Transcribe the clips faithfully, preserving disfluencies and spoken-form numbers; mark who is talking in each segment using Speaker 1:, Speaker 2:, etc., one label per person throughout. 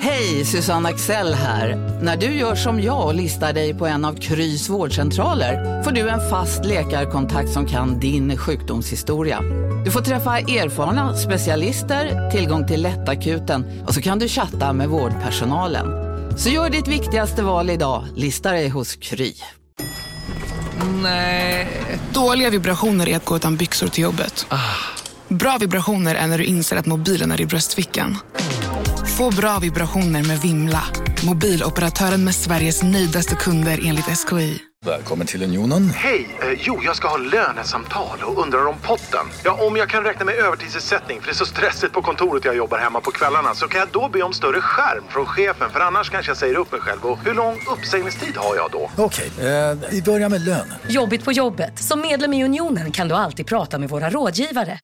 Speaker 1: Hej, Susanne Axel här. När du gör som jag och listar dig på en av Krys vårdcentraler får du en fast läkarkontakt som kan din sjukdomshistoria. Du får träffa erfarna specialister, tillgång till lättakuten och så kan du chatta med vårdpersonalen. Så gör ditt viktigaste val idag, lista dig hos Kry.
Speaker 2: Nej. Dåliga vibrationer är att gå utan byxor till jobbet. Ah. Bra vibrationer är när du inser att mobilen är i bröstfickan. Få bra vibrationer med Vimla. Mobiloperatören med Sveriges nöjdaste kunder enligt S K I.
Speaker 3: Välkommen till Unionen.
Speaker 4: Hej, eh, jo jag ska ha lönesamtal och undrar om potten. Ja, om jag kan räkna med övertidsersättning för det är så stressigt på kontoret jag jobbar hemma på kvällarna, så kan jag då be om större skärm från chefen, för annars kanske jag säger upp mig själv. Och hur lång uppsägningstid har jag då?
Speaker 3: Okej, eh, vi börjar med lön.
Speaker 5: Jobbigt på jobbet. Som medlem i Unionen kan du alltid prata med våra rådgivare.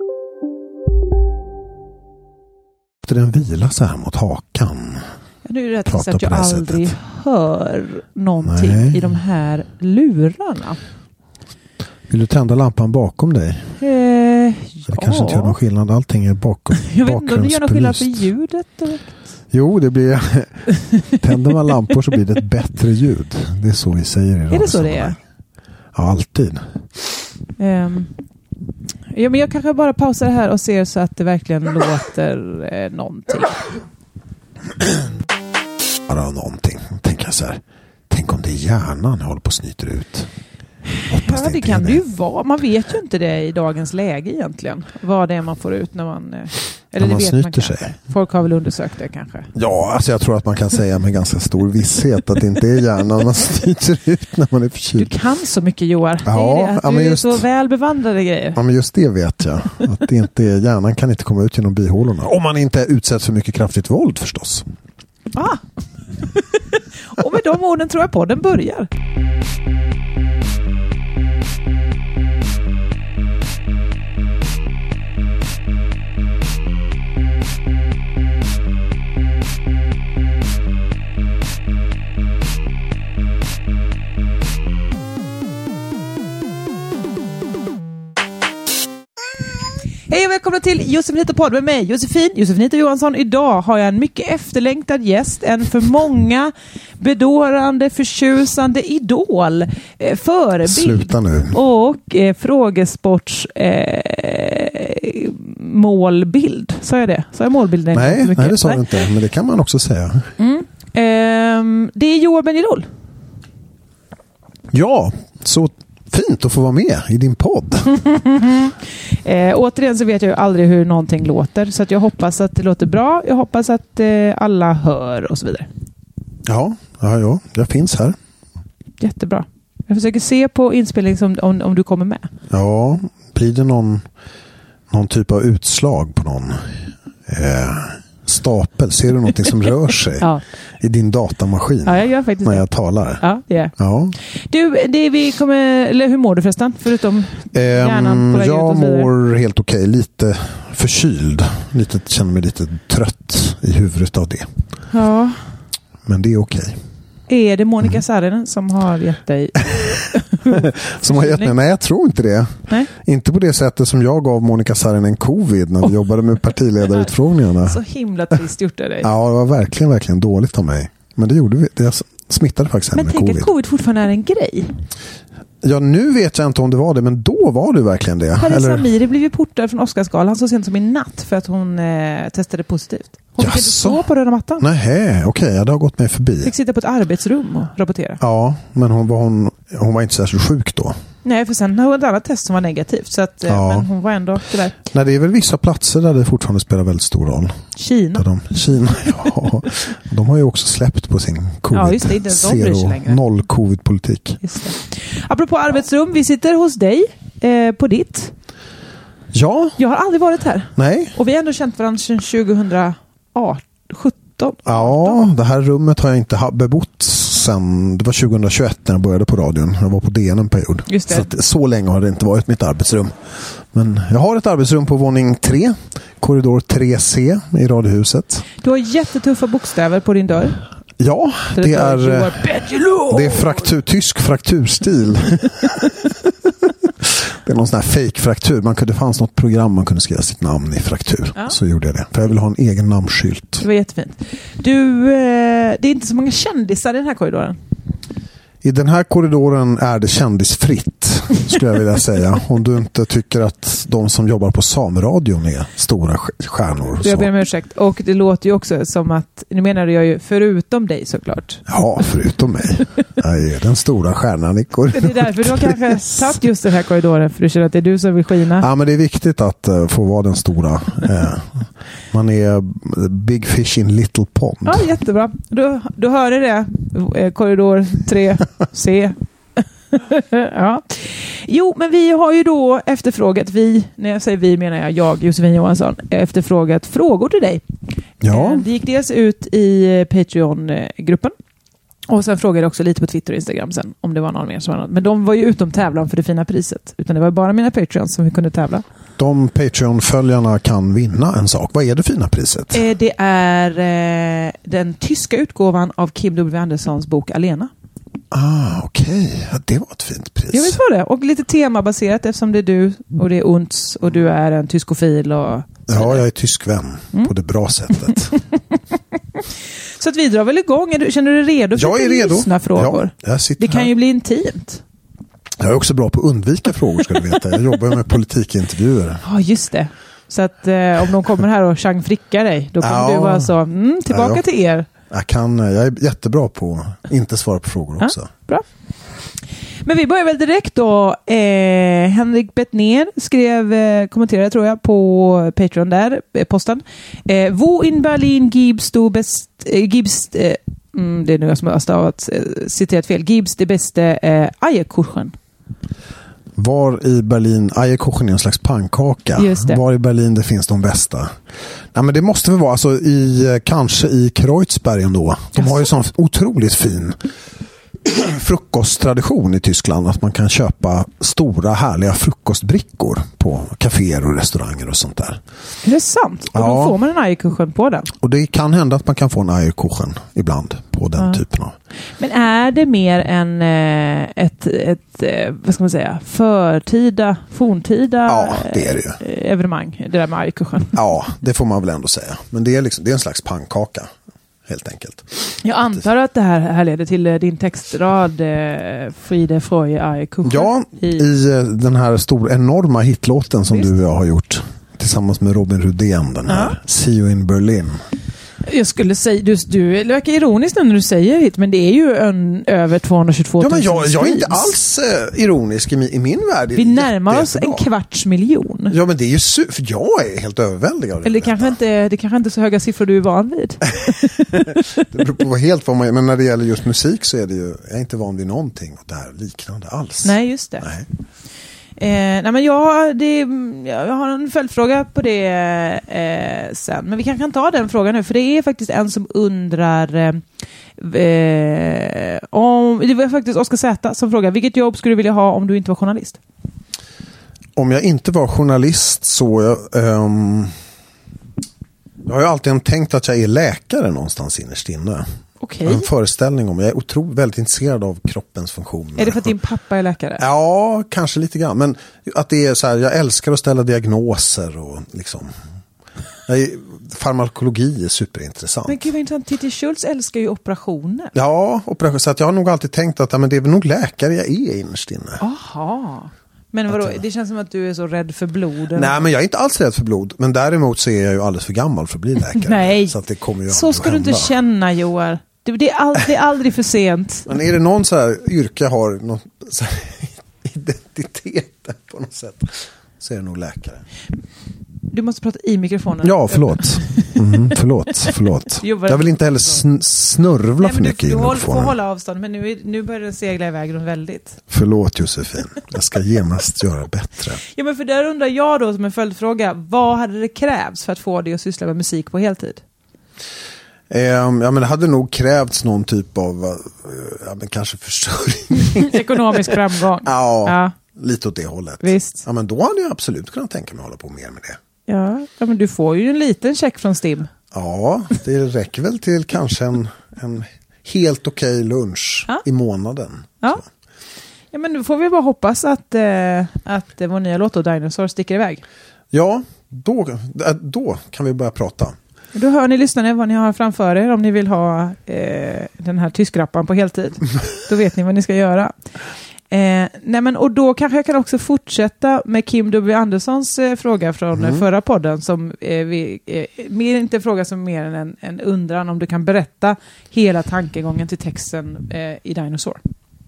Speaker 6: Den vilar så här mot hakan.
Speaker 7: Ja, nu är det rätt att jag aldrig sättet. hör någonting Nej. i de här lurarna.
Speaker 6: Vill du tända lampan bakom dig?
Speaker 7: Eh,
Speaker 6: det
Speaker 7: ja.
Speaker 6: kanske inte gör någon skillnad. Allting är bakom.
Speaker 7: Jag vet inte om det gör någon skillnad för ljudet direkt.
Speaker 6: Jo, det blir tänder man lampor så blir det ett bättre ljud. Det är så vi säger idag.
Speaker 7: Är det så det är?
Speaker 6: Ja, alltid.
Speaker 7: Um. Ja, men jag kanske bara pausar här och ser så att det verkligen låter eh, någonting.
Speaker 6: Bara någonting. Tänk jag så här. Tänk om det är hjärnan jag håller på och snyter ut. Hoppas
Speaker 7: ja, det, det kan det ju
Speaker 6: det.
Speaker 7: vara. Man vet ju inte det i dagens läge egentligen. Vad det är man får ut när man... Eh, eller
Speaker 6: när man
Speaker 7: det vet
Speaker 6: snyter
Speaker 7: man kanske.
Speaker 6: sig.
Speaker 7: Folk har väl undersökt det kanske.
Speaker 6: Ja, alltså jag tror att man kan säga med ganska stor visshet att det inte är hjärnan man snyter ut när man är förkyld.
Speaker 7: Du kan så mycket, Joar.
Speaker 6: Ja,
Speaker 7: det är det, att
Speaker 6: ja,
Speaker 7: du
Speaker 6: just,
Speaker 7: är så väl bevandrade grejer.
Speaker 6: Ja, men just det vet jag. Att det inte är, hjärnan kan inte komma ut genom bihålorna. Om man inte utsätts för mycket kraftigt våld förstås.
Speaker 7: Ah. Och med de orden tror jag på den börjar. Hej och välkomna till Josefinito podd med mig, Josefin, Josefinito Johansson. Idag har jag en mycket efterlängtad gäst, en för många bedårande, förtjusande idol, eh, förebild.
Speaker 6: Sluta nu.
Speaker 7: Och eh, frågesports eh, målbild. Sa jag det? Sa jag målbilden?
Speaker 6: Nej, nej, det sa du inte, men det kan man också säga.
Speaker 7: Mm. Eh, det är Joar Bendjelloul.
Speaker 6: Ja, så fint att få vara med i din podd.
Speaker 7: eh, återigen så vet jag ju aldrig hur någonting låter. Så att jag hoppas att det låter bra. Jag hoppas att eh, alla hör och så vidare.
Speaker 6: Ja, ja, ja, jag finns här.
Speaker 7: Jättebra. Jag försöker se på inspelningen om, om, om du kommer med.
Speaker 6: Ja, blir det någon, någon typ av utslag på någon eh, stapel? Ser du någonting som rör sig
Speaker 7: ja. i
Speaker 6: din datamaskin?
Speaker 7: Ja, jag gör faktiskt
Speaker 6: när
Speaker 7: det.
Speaker 6: jag talar.
Speaker 7: Ja, yeah.
Speaker 6: ja.
Speaker 7: Du, det vi kommer, eller hur mår du förresten? Förutom hjärnan på väg
Speaker 6: Jag
Speaker 7: ut och
Speaker 6: mår helt okej. Lite förkyld. Lite, känner mig lite trött i huvudet av det.
Speaker 7: Ja.
Speaker 6: Men det är okej.
Speaker 7: Är det Monica mm. Saarinen som har gett dig?
Speaker 6: som har gett mig? Nej, jag tror inte det.
Speaker 7: Nej?
Speaker 6: Inte på det sättet som jag gav Monica Saarinen covid när vi oh. jobbade med partiledarutfrågningarna.
Speaker 7: Så himla trist gjort av dig.
Speaker 6: Ja, det var verkligen, verkligen dåligt av mig. Men det gjorde vi. Det smittade faktiskt henne med covid.
Speaker 7: Men tänk att covid fortfarande är en grej.
Speaker 6: Ja, nu vet jag inte om det var det, men då var det verkligen det.
Speaker 7: Paris
Speaker 6: Eller...
Speaker 7: Amiri blev ju portad från Oscarsgalan så sent som i natt för att hon eh, testade positivt. Hon fick inte stå på röda mattan.
Speaker 6: Nej, okej, okay, det har gått mig förbi.
Speaker 7: Fick sitta på ett arbetsrum och rapportera.
Speaker 6: Ja, men hon var, hon, hon var inte särskilt sjuk då.
Speaker 7: Nej, för sen har hon ett annat test som var negativt. Så att, ja. Men hon var ändå tyvärr.
Speaker 6: Nej, det är väl vissa platser där det fortfarande spelar väldigt stor roll.
Speaker 7: Kina.
Speaker 6: De, Kina, ja. De har ju också släppt på sin covid.
Speaker 7: Ja, just det. Inte
Speaker 6: Zero, noll covid-politik.
Speaker 7: Just det. Apropå arbetsrum, vi sitter hos dig eh, på ditt.
Speaker 6: Ja.
Speaker 7: Jag har aldrig varit här.
Speaker 6: Nej.
Speaker 7: Och vi har ändå känt varandra sedan tjugohundrasjutton.
Speaker 6: Ja, det här rummet har jag inte bebott sen, det var tjugohundratjugoett när jag började på radion. Jag var på D N en period.
Speaker 7: Just det.
Speaker 6: Så, att, så länge har det inte varit mitt arbetsrum. Men jag har ett arbetsrum på våning tre, korridor tre C i radiohuset.
Speaker 7: Du har jättetuffa bokstäver på din dörr.
Speaker 6: Ja, det, det är, det är fraktur, tysk frakturstil. Det är någon sån här fake-fraktur. Man kunde, det fanns något program man kunde skriva sitt namn i fraktur. Ja. Så gjorde jag det. För jag vill ha en egen namnskylt.
Speaker 7: Det var jättefint. Du, eh, det är inte så många kändisar i den här korridoren.
Speaker 6: I den här korridoren är det kändisfritt, skulle jag vilja säga. Om du inte tycker att de som jobbar på Sameradion är stora stjärnor.
Speaker 7: Jag ber om ursäkt. Och det låter ju också som att, nu menar jag ju förutom dig såklart.
Speaker 6: Ja, förutom mig. Jag är den stora stjärnan i korridoren.
Speaker 7: Det är därför du har kanske satt just den här korridoren, för du känner att det är du som vill skina. Ja,
Speaker 6: men det är viktigt att uh, få vara den stora. Uh, man är big fish in little pond.
Speaker 7: Ja, jättebra. Du, du hörde det. Korridor tre C. Ja. Jo, men vi har ju då efterfrågat, vi, när jag säger vi menar jag, jag Josefin Johansson, efterfrågat frågor till dig.
Speaker 6: Ja.
Speaker 7: Det gick dels ut i Patreon-gruppen. Och sen frågade jag också lite på Twitter och Instagram sen om det var någon mer som var något. Men de var ju utom tävlan för det fina priset. Utan det var bara mina Patreons som vi kunde tävla.
Speaker 6: De Patreon-följarna kan vinna en sak. Vad är det fina priset?
Speaker 7: Eh, det är eh, den tyska utgåvan av Kim W. Anderssons bok Alena.
Speaker 6: Ah, okej. Okay. Ja, det var ett fint pris.
Speaker 7: Jag vet vad det. Och lite temabaserat eftersom det är du och det är Unts och du är en tyskofil. Och
Speaker 6: ja, jag är tyskvän mm. på det bra sättet.
Speaker 7: Så att vi drar väl igång. Är du, känner du dig redo för
Speaker 6: jag är redo.
Speaker 7: Lyssna frågor?
Speaker 6: Ja, jag sitter
Speaker 7: det kan
Speaker 6: här.
Speaker 7: ju bli intimt.
Speaker 6: Jag är också bra på att undvika frågor, ska du veta. Jag jobbar med politikintervjuer.
Speaker 7: Ja, just det. Så att eh, om de kommer här och changfrickar dig, då kommer ja. du vara så, mm, tillbaka ja, jag, till er.
Speaker 6: Jag, kan, jag är jättebra på att inte svara på frågor också.
Speaker 7: Ja, bra. Men vi börjar väl direkt då. Eh, Henrik Bettner skrev, eh, kommenterade tror jag, på Patreon där, eh, posten. Eh, Wo in Berlin gibst du best, eh, gibst, eh, mm, det är nu jag som har stavat, eh, citerat fel, gibst det bästa eh, Eierkuchen.
Speaker 6: Var i Berlin, Eierkuchen är en slags pannkaka. Var i Berlin det finns de bästa? Nej, men det måste väl vara alltså i, kanske i Kreuzberg ändå. De har ju sån otroligt fin frukosttradition i Tyskland, att man kan köpa stora härliga frukostbrickor på kaféer och restauranger och sånt där.
Speaker 7: Är det sant? Och
Speaker 6: ja.
Speaker 7: Då får man en Eierkuchen på den?
Speaker 6: Och det kan hända att man kan få en Eierkuchen ibland på den ja. typen av.
Speaker 7: Men är det mer än eh, ett, ett eh, vad ska man säga, förtida, forntida
Speaker 6: ja, det är det ju.
Speaker 7: Eh, evenemang, det där med Eierkuchen?
Speaker 6: Ja, det får man väl ändå säga. Men det är, liksom, det är en slags pannkaka. Helt enkelt.
Speaker 7: Jag antar att det här, här leder till din textrad eh, Friede Freude Eierkuchen.
Speaker 6: Ja, i, i den här stora enorma hitlåten som Visst. du och jag har gjort tillsammans med Robin Rudén, den här ja. See You in Berlin.
Speaker 7: Jag skulle säga, du, du verkar ironisk nu när du säger hit, men det är ju en, över tvåhundratjugotvå tusen.
Speaker 6: Ja, men jag, jag är inte alls uh, ironisk i min, i min värld.
Speaker 7: Vi närmar oss en kvarts miljon.
Speaker 6: Ja, men det är ju su- för jag är helt överväldigad.
Speaker 7: Eller det kanske, inte, det kanske inte är så höga siffror du är van vid.
Speaker 6: Det beror på vad helt vad man är. Men när det gäller just musik så är det ju, jag är inte van vid någonting och det här liknande alls.
Speaker 7: Nej, just det. Nej. Eh, nej men jag, det, jag har en följdfråga på det eh, sen. Men vi kan, kan ta den frågan nu. För det är faktiskt en som undrar eh, om, det var faktiskt Oskar Zäta som frågar, vilket jobb skulle du vilja ha om du inte var journalist?
Speaker 6: Om jag inte var journalist så jag, um, jag har ju alltid tänkt att jag är läkare någonstans innerst inne.
Speaker 7: Okay.
Speaker 6: Jag har en föreställning om, jag är otroligt väldigt intresserad av kroppens funktioner.
Speaker 7: Är det för att din pappa är läkare?
Speaker 6: Ja, kanske lite grann. Men att det är så här, jag älskar att ställa diagnoser och liksom, jag är, farmakologi är superintressant.
Speaker 7: Men gud vad intressant, Titti Schultz älskar ju operationer.
Speaker 6: Ja, operationer. Så att jag har nog alltid tänkt att ja, men det är nog läkare jag är innerst inne.
Speaker 7: Aha. Men vadå, det känns som att du är så rädd för blod. Eller?
Speaker 6: Nej, men jag är inte alls rädd för blod. Men däremot så är jag ju alldeles för gammal för att bli läkare.
Speaker 7: Nej,
Speaker 6: så, att det kommer ju
Speaker 7: så ska du inte känna, Joar. Det, det, är aldrig, det är aldrig för sent.
Speaker 6: Men är det någon så här yrke har någon så här identitet på något sätt, så är det nog läkare.
Speaker 7: Du måste prata i mikrofonen.
Speaker 6: Ja, förlåt. Mm, förlåt, förlåt. Jag vill inte heller sn- snurvla Nej, för mycket
Speaker 7: du,
Speaker 6: i
Speaker 7: du
Speaker 6: mikrofonen.
Speaker 7: Du får hålla avstånd, men nu, nu börjar den segla iväg väldigt.
Speaker 6: Förlåt Josefin, jag ska genast göra bättre.
Speaker 7: Ja, men för där undrar jag då som en följdfråga, vad hade det krävts för att få dig att syssla med musik på heltid?
Speaker 6: Eh, ja, men det hade nog krävts någon typ av uh, ja, men kanske försörjning.
Speaker 7: Ekonomisk framgång.
Speaker 6: Ja, ja, lite åt det hållet.
Speaker 7: Visst.
Speaker 6: Ja, men då hade jag absolut kunnat tänka mig att hålla på mer med det.
Speaker 7: Ja, ja, men du får ju en liten check från Stim.
Speaker 6: Ja, det räcker väl till kanske en, en helt okej lunch ja. i månaden.
Speaker 7: Ja. Ja, men nu får vi bara hoppas att, eh, att vår nya låt och Dinosaur sticker iväg.
Speaker 6: Ja, då, då kan vi börja prata.
Speaker 7: Då hör ni lyssnarna vad ni har framför er om ni vill ha eh, den här tyskrappan på heltid. Då vet ni vad ni ska göra. Eh, nej men, och då kanske jag kan också fortsätta med Kim W. Anderssons eh, fråga från mm. förra podden som eh, vi, eh, mer inte en fråga som mer än en, en undran om du kan berätta hela tankegången till texten eh, i Dinosaur.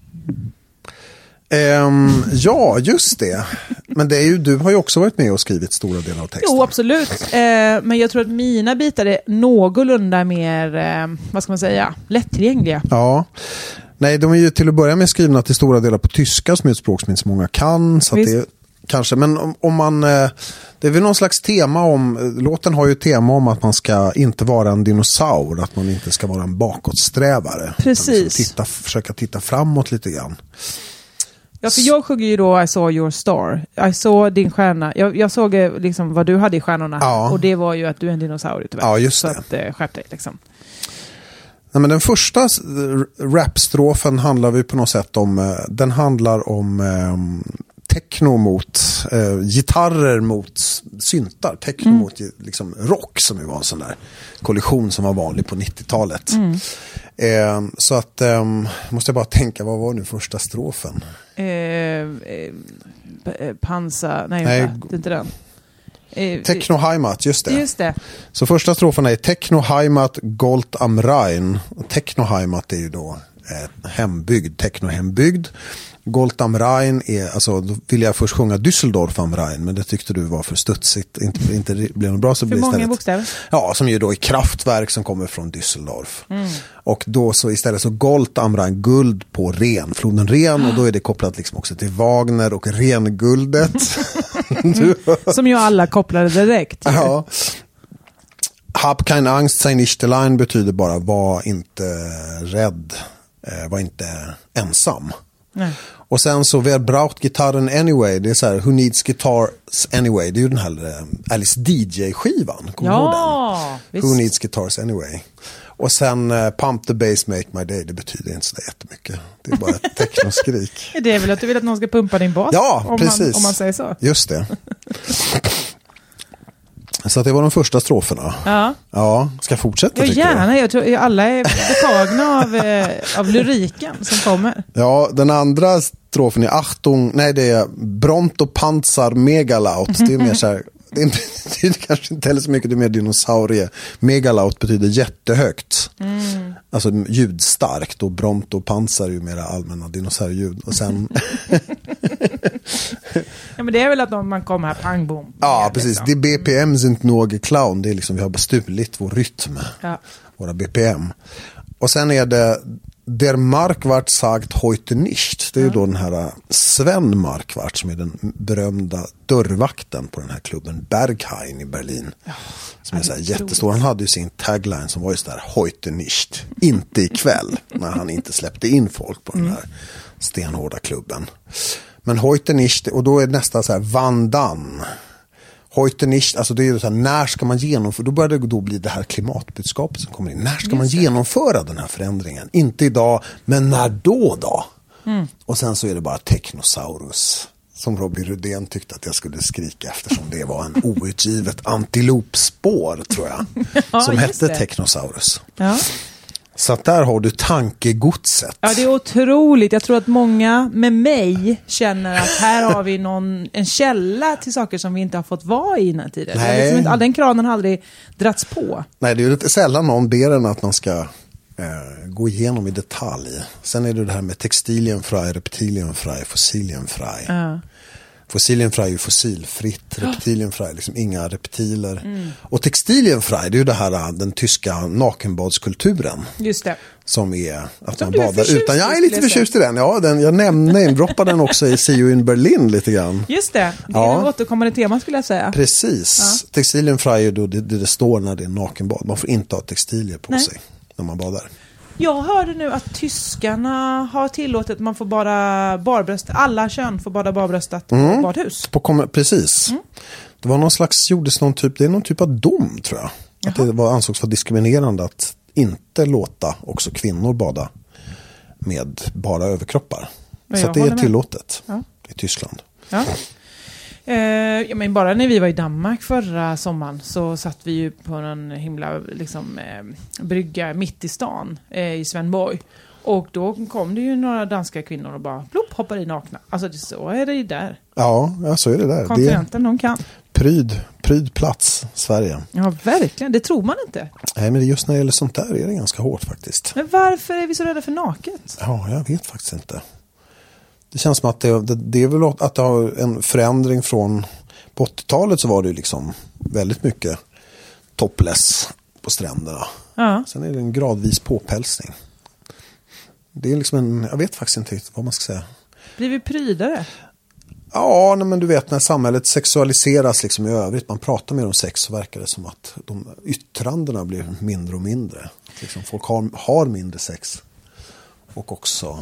Speaker 6: Um, ja, just det. Men det är ju, du har ju också varit med och skrivit stora delar av texten.
Speaker 7: Jo, absolut. Eh, men jag tror att mina bitar är någorlunda mer, eh, vad ska man säga, lättillgängliga.
Speaker 6: Ja. Nej, de är ju till att börja med skrivna till stora delar på tyska som är ett språk som inte så många kan. Så att det är, kanske, men om, om man, det är väl någon slags tema om, låten har ju ett tema om att man ska inte vara en dinosaur, att man inte ska vara en bakåtsträvare.
Speaker 7: Precis.
Speaker 6: Titta, försöka titta framåt lite grann.
Speaker 7: Ja, för jag sjunger ju då I saw your star. I saw din stjärna. Jag, jag såg liksom vad du hade i stjärnorna. Ja. Och det var ju att du är en dinosaurie tyvärr.
Speaker 6: Ja, just
Speaker 7: så
Speaker 6: det.
Speaker 7: att äh, skärp dig liksom.
Speaker 6: Nej, men den första rapstrofen handlar vi på något sätt om, den handlar om eh, techno mot eh, gitarrer mot syntar, techno mm. mot liksom rock som ju var en sån där kollision som var vanlig på nittiotalet. Mm. Eh, så att eh, måste jag bara tänka, vad var nu första strofen?
Speaker 7: Eh, eh, pansa, nej, nej. det är inte den.
Speaker 6: Techno Heimat, just det.
Speaker 7: Just det.
Speaker 6: Så första strofen är Techno Heimat Gold am Rhein. Techno Heimat är ju då eh, hembygd, techno hembygd. Gold am Rhein är, alltså då ville jag först sjunga Düsseldorf am Rhein, men det tyckte du var för studsigt, inte, inte blev något bra, så
Speaker 7: för
Speaker 6: blir
Speaker 7: många
Speaker 6: istället,
Speaker 7: bokstäver?
Speaker 6: Ja, som ju då är kraftverk som kommer från Düsseldorf. Mm. Och då så istället så Gold am Rhein, guld på Ren, floden Ren, och då är det kopplat liksom också till Wagner och Renguldet.
Speaker 7: du. Som ju alla kopplade direkt.
Speaker 6: Ja. Hab kein Angst, sei nicht allein betyder bara var inte rädd, var inte ensam. Nej. Och sen så wer braucht gitarren anyway, det är så här, who needs guitars anyway, det är ju den här Alice D J-skivan, kommer
Speaker 7: ja,
Speaker 6: du ihåg den? Who needs guitars anyway. Och sen uh, pump the bass, make my day, det betyder inte så jättemycket, det är bara ett technoskrik.
Speaker 7: Det är väl att du vill att någon ska pumpa din bas?
Speaker 6: Ja,
Speaker 7: om
Speaker 6: precis.
Speaker 7: Man, om man säger så.
Speaker 6: Just det. Så att det var de första stroferna. Ja. Ja, ska jag fortsätta?
Speaker 7: Ja, gärna. Jag tror alla är betagna av, eh, av lyriken som kommer.
Speaker 6: Ja, den andra strofen är Achtung, nej det är Bronto Panzer Megalaut. Det är mer så här, det betyder kanske inte heller så mycket, det är mer dinosaurie. Megalaut betyder jättehögt. Mm. Alltså ljudstarkt, och Bronto Panzer är ju mera allmänna dinosaurieljud. Och sen...
Speaker 7: ja, men det är väl att om man kommer här, pang, boom.
Speaker 6: Ja, precis. Liksom. Det är B P M sind någe clown. Det är liksom, vi har bestulit vår rytm. Ja. Våra B P M. Och sen är det Der Marquardt sagt heute nicht. Det är ju då den här Sven Marquardt som är den berömda dörrvakten på den här klubben Berghain i Berlin. Ja, som är så här jättestor. Han hade ju sin tagline som var just där, heute nicht. Inte ikväll, när han inte släppte in folk på den här stenhårda klubben. Men heute nicht, och då är nästa så här vandan. Heute nicht, alltså det är ju så här, när ska man genomföra, då börjar det då bli det här klimatbudskapet som kommer in. När ska man genomföra den här förändringen? Inte idag, men när då då? Mm. Och sen så är det bara Technosaurus, som Robin Rudén tyckte att jag skulle skrika eftersom det var en outgivet antilopspår, tror jag, ja, som hette det. Technosaurus. Ja. Så att där har du tankegodset.
Speaker 7: Ja, det är otroligt. Jag tror att många med mig känner att här har vi någon, en källa till saker som vi inte har fått vara i innan tidigare. Nej. Liksom inte, all den kranen har aldrig dratts på.
Speaker 6: Nej, det är ju lite sällan någon ber en att man ska eh, gå igenom i detalj. Sen är det det här med textilienfrei, reptilienfrei, fossilienfrei. Ja. Fossilienfrei är ju fossilfritt, reptilienfrei är liksom inga reptiler. Mm. Och textilienfrei, det är ju det här, den tyska nakenbadskulturen.
Speaker 7: Just det.
Speaker 6: Som är att som man badar utan. Jag är lite förtjust i den. Ja, den, jag nämnde, droppade den också i See You in Berlin lite grann.
Speaker 7: Just det, det är ja. Ett återkommande tema skulle jag säga.
Speaker 6: Precis. Ja. Textilienfrei är då det, det, det står när det är nakenbad. Man får inte ha textilier på Nej. sig när man badar.
Speaker 7: Jag hörde nu att tyskarna har tillåtit att man får bara barbröst. Alla kön får bada barbröstat mm. på badhus.
Speaker 6: På, precis. Mm. Det var någon slags, gjordes någon typ, det är någon typ av dom tror jag. Jaha. Att det var, ansågs vara diskriminerande att inte låta också kvinnor bada med bara överkroppar.
Speaker 7: Ja,
Speaker 6: så att det är tillåtet
Speaker 7: ja.
Speaker 6: i Tyskland.
Speaker 7: Ja. Eh, ja, men bara när vi var i Danmark förra sommaren så satt vi ju på en himla liksom, eh, brygga mitt i stan eh, i Svendborg. Och då kom det ju några danska kvinnor och bara plopp, hoppar i nakna. Alltså det, så är det ju där.
Speaker 6: Ja, ja så är det där.
Speaker 7: Kontinenten, de kan.
Speaker 6: Pryd, pryd plats, Sverige.
Speaker 7: Ja, verkligen. Det tror man inte.
Speaker 6: Nej, men just när det gäller sånt där är det ganska hårt faktiskt.
Speaker 7: Men varför är vi så rädda för naket?
Speaker 6: Ja, jag vet faktiskt inte. Det känns som att det, det, det är väl att det har en förändring från på åttiotalet så var det ju liksom väldigt mycket topless på stränderna.
Speaker 7: Ja.
Speaker 6: Sen är det en gradvis påpälsning. Det är liksom en, jag vet faktiskt inte vad man ska säga.
Speaker 7: Blir vi prydare?
Speaker 6: Ja, nej, men du vet när samhället sexualiseras liksom i övrigt, man pratar mer om sex så verkar det som att de yttrandena blir mindre och mindre. Liksom folk har, har mindre sex. Och också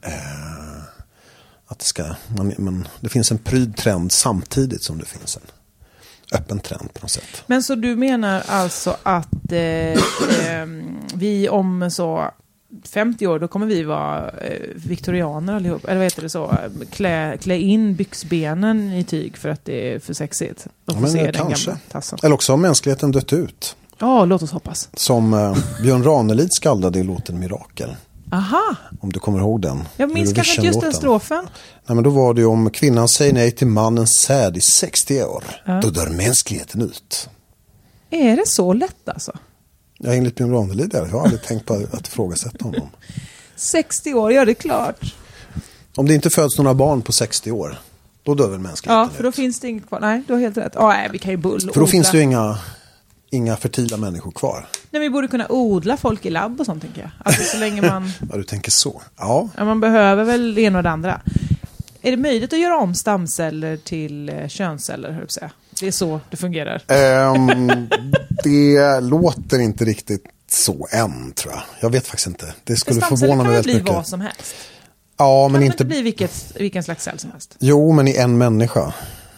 Speaker 6: eh, att det ska, man, man, det finns en pryd trend samtidigt som det finns en öppen trend på något sätt.
Speaker 7: Men så du menar alltså att eh, eh, vi om så femtio år, då kommer vi vara eh, viktorianer allihop. Eller vad heter det så? Klä, klä in byxbenen i tyg för att det är för sexigt.
Speaker 6: Ja, men se kanske. Eller också har mänskligheten dött ut.
Speaker 7: Ja, låt oss hoppas.
Speaker 6: Som eh, Björn Ranelid skaldade i låten Mirakel.
Speaker 7: Aha.
Speaker 6: Om du kommer ihåg den.
Speaker 7: Jag minns kanske inte just den strofen.
Speaker 6: Nej, men då var det ju om kvinnan säger nej till mannens säd i sextio år. Ja. Då dör mänskligheten ut.
Speaker 7: Är det så lätt alltså?
Speaker 6: Ja, enligt Björn Ranelid där. Jag har aldrig tänkt på att ifrågasätta honom.
Speaker 7: sextio år, ja det är klart.
Speaker 6: Om det inte föds några barn på sextio år, då dör väl mänskligheten
Speaker 7: Ja, för då
Speaker 6: ut.
Speaker 7: Finns det inget kvar. Nej, du har helt rätt. Ja, nej, vi kan ju bull.
Speaker 6: För då odla. Finns det ju inga, inga fertila människor kvar.
Speaker 7: Nej, vi borde kunna odla folk i labb och sånt, tänker jag. Alltså så länge man...
Speaker 6: Ja, du tänker så. Ja.
Speaker 7: Ja, man behöver väl det ena och det andra. Är det möjligt att göra om stamceller till eh, könsceller, hör jag säga? Det är så det fungerar.
Speaker 6: Um, det låter inte riktigt så än, tror jag. Jag vet faktiskt inte. Det skulle förvåna mig väldigt mycket.
Speaker 7: Stamceller kan bli vad som helst.
Speaker 6: Ja,
Speaker 7: kan
Speaker 6: men inte...
Speaker 7: inte bli vilket, vilken slags cell som helst?
Speaker 6: Jo, men i en människa.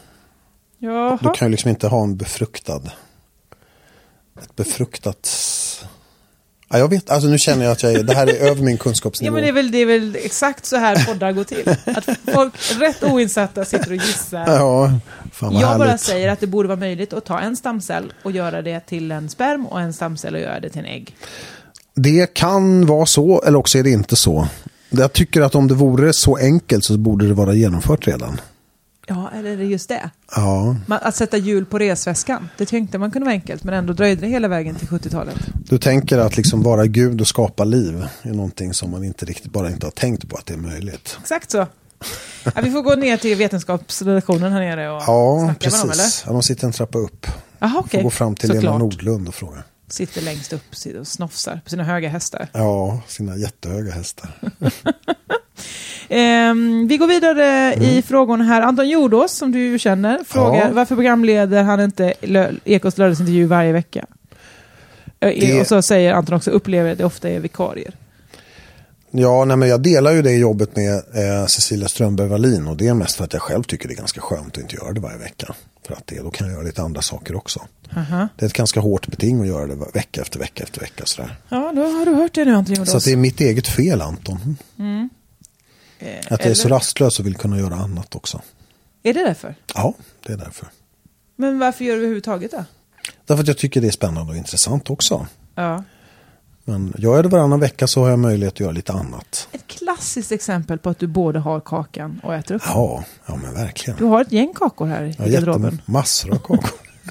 Speaker 7: Jaha.
Speaker 6: Du kan ju liksom inte ha en befruktad... Ett befruktat... Ja, jag vet, alltså nu känner jag att jag är, det här är över min kunskapsnivå.
Speaker 7: Ja, men det är, väl, det är väl exakt så här poddar går till. Att folk rätt oinsatta sitter och gissar.
Speaker 6: Ja, fan vad
Speaker 7: jag
Speaker 6: härligt.
Speaker 7: bara säger att det borde vara möjligt att ta en stamcell och göra det till en sperm och en stamcell och göra det till en ägg.
Speaker 6: Det kan vara så, eller också är det inte så. Jag tycker att om det vore så enkelt så borde det vara genomfört redan.
Speaker 7: Ja, eller är det just det?
Speaker 6: Ja.
Speaker 7: Att sätta hjul på resväskan. Det tänkte man kunde vara enkelt, men ändå dröjde det hela vägen till sjuttiotalet.
Speaker 6: Du tänker att liksom vara Gud och skapa liv är någonting som man inte riktigt bara inte har tänkt på att det är möjligt.
Speaker 7: Exakt så. Ja, vi får gå ner till vetenskapsredaktionen här nere och
Speaker 6: ja,
Speaker 7: snacka
Speaker 6: precis.
Speaker 7: med dem, eller?
Speaker 6: Ja, de sitter en trappa upp.
Speaker 7: Aha, okay.
Speaker 6: Får gå fram till
Speaker 7: Såklart.
Speaker 6: Lena Nordlund och fråga.
Speaker 7: Sitter längst upp och snofsar på sina höga hästar.
Speaker 6: Ja, sina jättehöga hästar.
Speaker 7: Um, vi går vidare mm. i frågorna här. Anton Jordås, som du ju känner, frågar ja. varför programleder han inte lö- Ekots lördagsintervju varje vecka? Det... Och så säger Anton också, upplever att det ofta är vikarier.
Speaker 6: Ja, nej, men jag delar ju det jobbet med eh, Cecilia Strömberg-Wallin, och det är mest för att jag själv tycker det är ganska skönt att inte göra det varje vecka. För att det, då kan jag göra lite andra saker också. Uh-huh. Det är ett ganska hårt beting att göra det vecka efter vecka efter vecka. Sådär.
Speaker 7: Ja, då har du hört det nu, Anton Jordås.
Speaker 6: Så att det är mitt eget fel, Anton.
Speaker 7: Mm.
Speaker 6: Eh, att jag är så rastlös och vill kunna göra annat också.
Speaker 7: Är det därför?
Speaker 6: Ja, det är därför.
Speaker 7: Men varför gör du överhuvudtaget det? Därför
Speaker 6: att jag tycker det är spännande och intressant också.
Speaker 7: Ja.
Speaker 6: Men gör jag det varannan vecka så har jag möjlighet att göra lite annat.
Speaker 7: Ett klassiskt exempel på att du både har kakan och äter upp.
Speaker 6: Ja, ja men verkligen.
Speaker 7: Du har ett gäng kakor här i garderoben.
Speaker 6: Massor av kakor.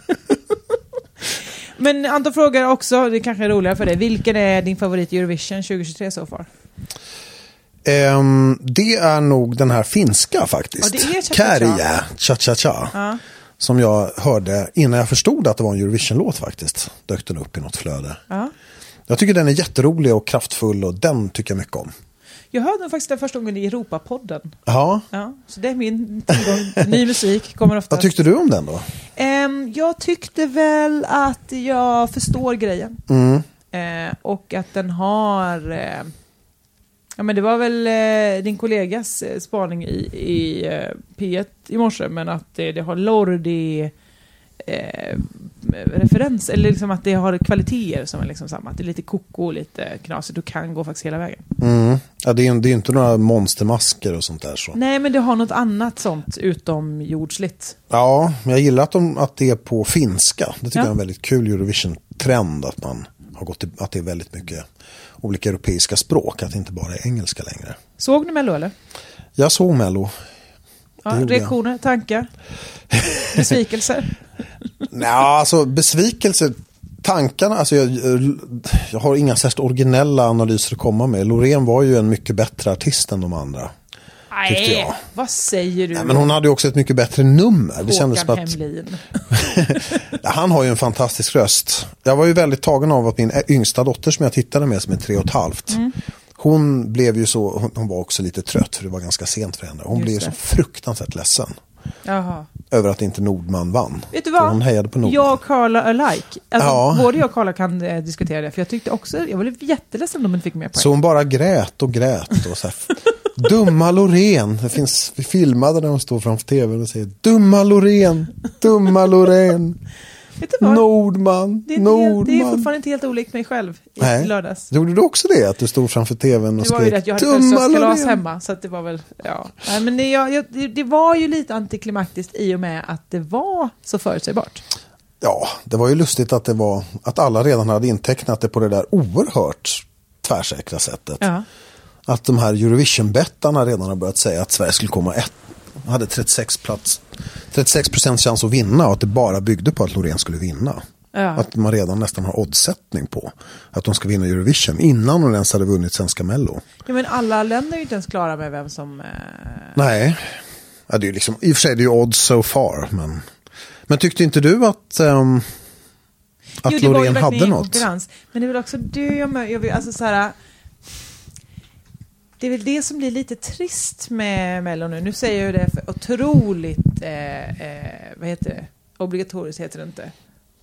Speaker 7: Men Anton frågar också, det kanske är roligare för dig, vilken är din favorit i Eurovision tjugohundratjugotre så far?
Speaker 6: Um, det är nog den här finska faktiskt.
Speaker 7: Ja, det är
Speaker 6: Kärja, cha-cha-cha.
Speaker 7: Ja.
Speaker 6: Som jag hörde innan jag förstod att det var en Eurovision-låt faktiskt. Dök den upp i något flöde.
Speaker 7: Ja.
Speaker 6: Jag tycker den är jätterolig och kraftfull och den tycker jag mycket om.
Speaker 7: Jag hörde den faktiskt den första gången i Europapodden.
Speaker 6: Ja.
Speaker 7: Ja. Så det är min tillgång till ny musik. Kommer ofta.
Speaker 6: Vad tyckte du om den då?
Speaker 7: Um, jag tyckte väl att jag förstår grejen.
Speaker 6: Mm.
Speaker 7: Uh, och att den har... Uh, ja, men det var väl uh, din kollegas uh, spaning i, i uh, P ett i morse. Men att uh, det har Lordi... Uh, referens, eller liksom att det har kvaliteter som är liksom samma. Att det är lite koko och lite knasigt och kan gå faktiskt hela vägen.
Speaker 6: Mm. Ja, det är, det är inte några monstermasker och sånt där så.
Speaker 7: Nej, men det har något annat sånt utomjordsligt.
Speaker 6: Ja, men jag gillar att, de, att det är på finska. Det tycker
Speaker 7: ja.
Speaker 6: jag är en väldigt kul Eurovision-trend att man har gått till, att det är väldigt mycket olika europeiska språk, att det inte bara är engelska längre.
Speaker 7: Såg ni Mello eller?
Speaker 6: Jag såg Mello.
Speaker 7: Ja, reaktioner, jag. tankar, besvikelser?
Speaker 6: Nej, alltså besvikelser, tankarna, alltså jag, jag har inga särskilt originella analyser att komma med. Loreen var ju en mycket bättre artist än de andra.
Speaker 7: Nej, vad säger du?
Speaker 6: Nej, men hon hade ju också ett mycket bättre nummer. Det
Speaker 7: Håkan
Speaker 6: kändes som att
Speaker 7: Hemlin.
Speaker 6: ja, han har ju en fantastisk röst. Jag var ju väldigt tagen av att min yngsta dotter som jag tittade med som är tre och ett halvt. Mm. Hon blev ju så, hon, hon var också lite trött för det var ganska sent för henne. Hon Just blev det. så fruktansvärt ledsen. Jaha. Över att inte Nordman vann.
Speaker 7: Vet du vad?
Speaker 6: Hon hejade på Nordman.
Speaker 7: Jag och Carla alike. Alltså,
Speaker 6: ja.
Speaker 7: Både jag och Carla kan eh, diskutera det. För jag tyckte också, jag var jätteledsen om de inte fick med poäng.
Speaker 6: Så hon bara grät och grät. Och så här, dumma Loreen. Det finns, vi filmade när hon står framför tvn och säger dumma Loreen, dumma Loreen. Nordman,
Speaker 7: det,
Speaker 6: Nordman.
Speaker 7: Det är fortfarande inte helt olikt mig själv i
Speaker 6: Nej.
Speaker 7: lördags.
Speaker 6: Gjorde du också det? Att du stod framför tvn och
Speaker 7: skrek? Det var ju det att jag hade födelsedagskalas hemma. Så att det var väl, ja. Nej, men det, jag, det, det var ju lite antiklimaktiskt i och med att det var så förutsägbart.
Speaker 6: Ja, det var ju lustigt att det var att alla redan hade intecknat det på det där oerhört tvärsäkra sättet. Ja. Att de här Eurovision-bettarna redan har börjat säga att Sverige skulle komma ett. Hade trettiosex plats, trettiosex procent chans att vinna och att det bara byggde på att Loreen skulle vinna. Ja. Att man redan nästan har oddsättning på att de ska vinna Eurovision innan hon ens hade vunnit svenska Mello.
Speaker 7: Ja, men alla länder är ju inte ens klara med vem som... Eh...
Speaker 6: Nej, ja, det är ju liksom, i och för sig är det ju odds so far, men, men tyckte inte du att, um, att jo, Loreen hade något?
Speaker 7: Konkurrens. Men det är väl också du, jag, jag vill, alltså så här... Det är väl det som blir lite trist med Mello nu. Nu säger jag det för otroligt, eh, eh, vad heter det? Obligatoriskt heter det inte.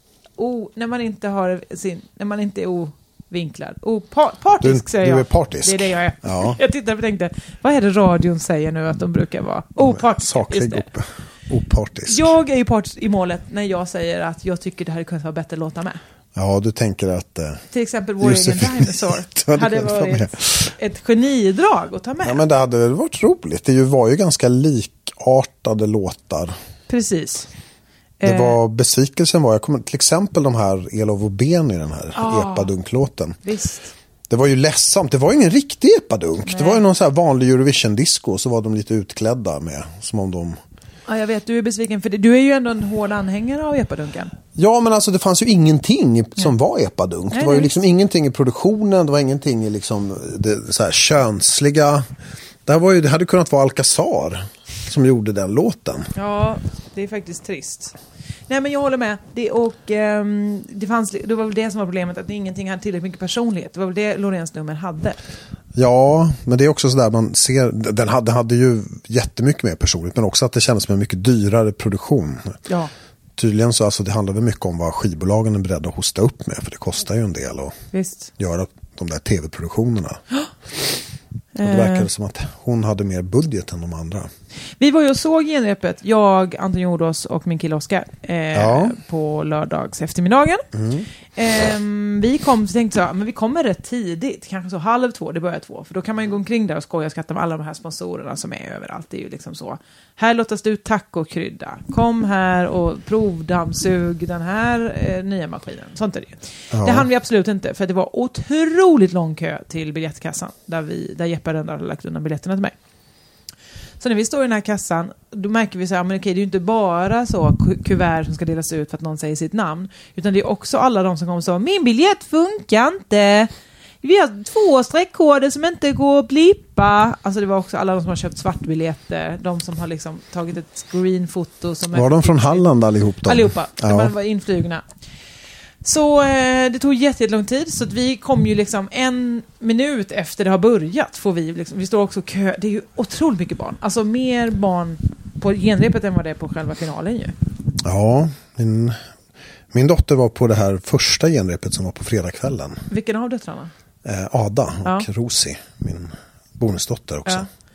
Speaker 7: O, när man inte har sin, när man inte är ovinklad. Opartisk
Speaker 6: du,
Speaker 7: säger jag.
Speaker 6: Du är partisk.
Speaker 7: Det är det jag är.
Speaker 6: Ja.
Speaker 7: Jag tittade och tänkte, vad är det radion säger nu att de brukar vara? Opartisk.
Speaker 6: Saklig och opartisk.
Speaker 7: Jag är ju part i målet när jag säger att jag tycker det hade kunnat vara bättre låta med.
Speaker 6: Ja, du tänker att... Eh,
Speaker 7: till exempel vår egen Dinosaur hade, hade varit ett, ett genidrag att ta med.
Speaker 6: Ja, men det hade varit roligt. Det var ju ganska likartade låtar.
Speaker 7: Precis.
Speaker 6: Det var, besvikelsen var, jag kommer till exempel de här Elov och Ben i den här ah, epadunk-låten.
Speaker 7: Visst.
Speaker 6: Det var ju ledsamt. Det var ju ingen riktig epadunk. Nej. Det var ju någon så här vanlig Eurovision-disco så var de lite utklädda med, som om de...
Speaker 7: Ja, jag vet, du är besviken för det. Du är ju ändå en hård anhängare av epadunken.
Speaker 6: Ja, men alltså det fanns ju ingenting som Nej. var epadunk. Nej, det var ju liksom ingenting i produktionen, det var ingenting i liksom det så här könsliga. Det här var ju, det hade kunnat vara Alcazar som gjorde den låten.
Speaker 7: Ja, det är faktiskt trist. Nej, men jag håller med. Det, och, um, det, fanns, det var väl det som var problemet, att ingenting hade tillräckligt mycket personlighet. Det var väl det Loreens nummer hade.
Speaker 6: Ja, men det är också sådär man ser, den hade, hade ju jättemycket mer personligt, men också att det kändes som en mycket dyrare produktion. Ja. Tydligen så alltså det handlade mycket om vad skivbolagen är beredda att hosta upp med, för det kostar ju en del att
Speaker 7: Visst.
Speaker 6: göra de där tv-produktionerna. Och det verkade som att hon hade mer budget än de andra.
Speaker 7: Vi var ju och såg genrepet, jag, Anton Jordås och min kille Oskar eh, ja. på lördags eftermiddagen. Mm. Eh, vi kom och tänkte så, men vi kommer rätt tidigt, kanske så halv två, det börjar två. För då kan man ju gå omkring där och skoja och skratta med alla de här sponsorerna som är överallt. Det är ju liksom så. Här låtas du tacokrydda. Kom här och provdammsug den här eh, nya maskinen. Sånt är det ju. Ja. Det hann vi absolut inte, för det var otroligt lång kö till biljettkassan där, vi, där Jeppe Rönndahl hade lagt undan biljetterna till mig. Så när vi står i den här kassan, då märker vi så här, men okej, det är ju inte bara så kuvert som ska delas ut för att någon säger sitt namn, utan det är också alla de som kommer och säger, min biljett funkar inte. Vi har två streckkoder som inte går att blippa. Alltså det var också alla de som har köpt svartbiljetter, de som har liksom tagit ett screenfoto. Som
Speaker 6: var de från Halland allihop då?
Speaker 7: Allihopa, ja. De var influgna. Så eh, det tog jättelång tid, så att vi kom ju liksom en minut efter det har börjat får vi liksom, vi står också kö, det är ju otroligt mycket barn. Alltså mer barn på genrepet än vad det är på själva finalen ju.
Speaker 6: Ja, min, min dotter var på det här första genrepet som var på fredagskvällen.
Speaker 7: Vilken av döttrarna?
Speaker 6: Eh, Ada och ja. Rosie, min bonusdotter också. Ja.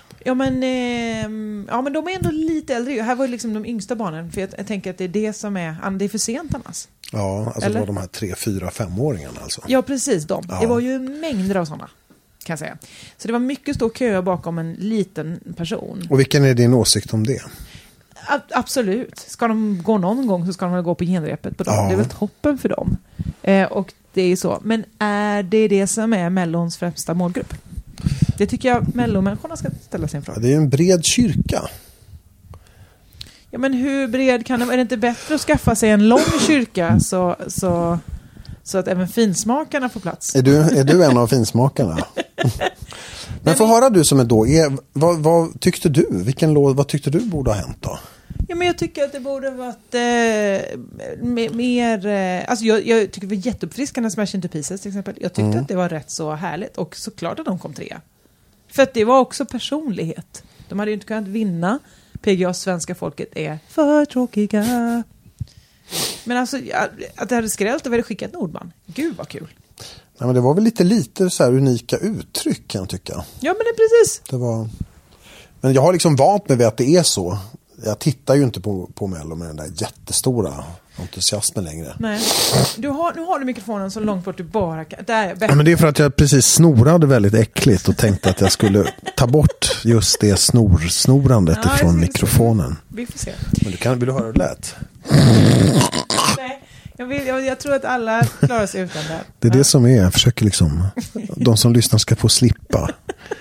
Speaker 7: Ja men, eh, ja men de är ändå lite äldre. Här var ju liksom de yngsta barnen. För jag, jag tänker att det är det som är, det är för sent annars.
Speaker 6: Ja, alltså Eller? det var de här tre, fyra, femåringarna alltså.
Speaker 7: Ja precis, de. Ja. Det var ju mängder av sådana, kan jag säga. Så det var mycket stor kö bakom en liten person.
Speaker 6: Och vilken är din åsikt om det?
Speaker 7: A- absolut. Ska de gå någon gång så ska de väl gå på genrepet på dem. Ja. Det är väl toppen för dem. Eh, och det är så. Men är det det som är Mellons främsta målgrupp? Det tycker jag mellomänniskorna ska ställa sin fråga.
Speaker 6: Ja, det är ju en bred kyrka.
Speaker 7: Ja, men hur bred kan det? Är det inte bättre att skaffa sig en lång kyrka så, så, så att även finsmakarna får plats?
Speaker 6: Är du, är du en av finsmakarna? Men få höra du som är då. Är, vad, vad tyckte du? Vilken låt, vad tyckte du borde ha hänt då?
Speaker 7: Ja, men jag tycker att det borde varit eh, mer... Eh, alltså jag, jag tycker det var jätteuppfriskande Smash Into Pieces till exempel. Jag tyckte mm. att det var rätt så härligt. Och såklart att de kom tre. För att det var också personlighet. De hade ju inte kunnat vinna. P G A:s svenska folket är för tråkiga. Men alltså, att det hade skrällt och vi hade skickat Nordman. Gud vad kul.
Speaker 6: Nej, men det var väl lite lite så här unika uttryck kan jag tycka.
Speaker 7: Ja, men det är precis.
Speaker 6: Det var... Men jag har liksom vant mig vid att det är så. Jag tittar ju inte på, på Mello med den där jättestora entusiasmen längre.
Speaker 7: Nej. Du har, nu har du mikrofonen så långt bort du bara kan. Där,
Speaker 6: ja, men det är för att jag precis snorade väldigt äckligt och tänkte att jag skulle ta bort just det snorsnorandet ja, ifrån mikrofonen.
Speaker 7: Vi får se.
Speaker 6: Men du kan, vill du höra hur det lät?
Speaker 7: Nej, jag, vill, jag, jag tror att alla klarar sig utan det.
Speaker 6: Det är ja. det som är. Jag försöker liksom, de som lyssnar ska få slippa.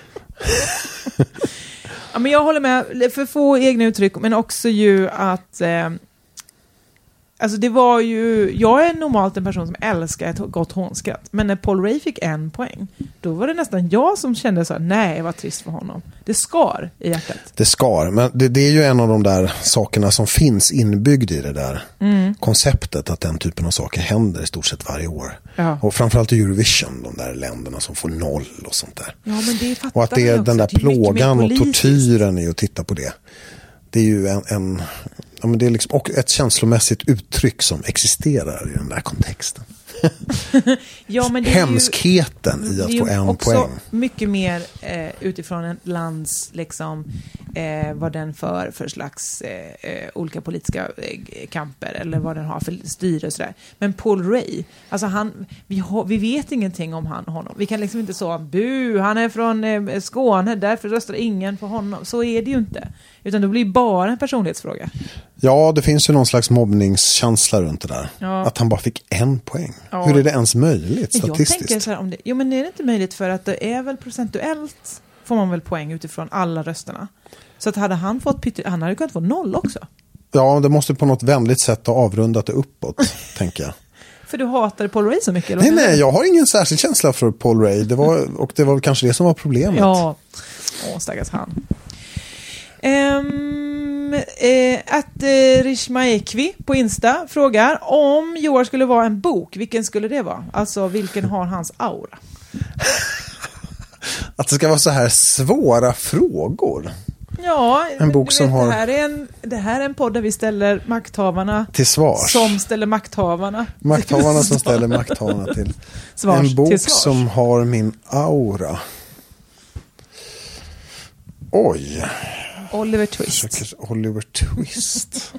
Speaker 7: Ja, men jag håller med, för få egna uttryck, men också ju att eh, alltså det var ju, jag är normalt en person som älskar ett gott hånskratt, men när Paul Ray fick en poäng, då var det nästan jag som kände så här, nej vad trist för honom. Det skar i hjärtat.
Speaker 6: Det skar, men det, det är ju en av de där sakerna som finns inbyggd i det där mm. konceptet, att den typen av saker händer i stort sett varje år. Ja. Och framförallt i Eurovision, de där länderna som får noll och sånt där.
Speaker 7: Ja, men det
Speaker 6: och att det är den där plågan och tortyren i att titta på det. Det är ju en, en ja, men det är liksom, och ett känslomässigt uttryck som existerar i den där kontexten.
Speaker 7: Ja, men det är
Speaker 6: hemskheten
Speaker 7: ju,
Speaker 6: i att få en
Speaker 7: också
Speaker 6: poäng.
Speaker 7: Mycket mer eh, utifrån en lands liksom, eh, vad den för för slags eh, olika politiska eh, kamper eller vad den har för styre och sådär. Men Paul Ray, alltså han, vi, har, vi vet ingenting om han, honom. Vi kan liksom inte så, bu, han är från eh, Skåne, därför röstar ingen på honom. Så är det ju inte. Utan det blir bara en personlighetsfråga. Ja,
Speaker 6: det finns ju någon slags mobbningskänsla runt det där. Ja. Att han bara fick en poäng. Ja. Hur är det ens möjligt statistiskt?
Speaker 7: Jag tänker så här, om det, jo, men är det inte möjligt för att det är väl procentuellt får man väl poäng utifrån alla rösterna. Så att hade han fått pytte, han hade kunnat få noll också.
Speaker 6: Ja, det måste på något vänligt sätt ha avrundat det uppåt, tänker jag.
Speaker 7: För du hatade Paul Ray så mycket? Eller?
Speaker 6: Nej, nej, jag har ingen särskild känsla för Paul Ray. Det var, och det var kanske det som var problemet.
Speaker 7: Ja, åh, stackars han. Um, eh, att eh, Rishma Ekvi på Insta frågar om Joar skulle vara en bok, vilken skulle det vara? Alltså vilken har hans aura?
Speaker 6: Att det ska vara så här svåra frågor.
Speaker 7: Ja,
Speaker 6: en bok som
Speaker 7: vet,
Speaker 6: har...
Speaker 7: det, här är en, det här är en podd där vi ställer makthavarna
Speaker 6: till svars.
Speaker 7: Som ställer makthavarna
Speaker 6: Makthavarna som ställer makthavarna till
Speaker 7: svars.
Speaker 6: En bok
Speaker 7: till svars.
Speaker 6: Som har min aura. Oj.
Speaker 7: Oliver Twist.
Speaker 6: Oliver Twist.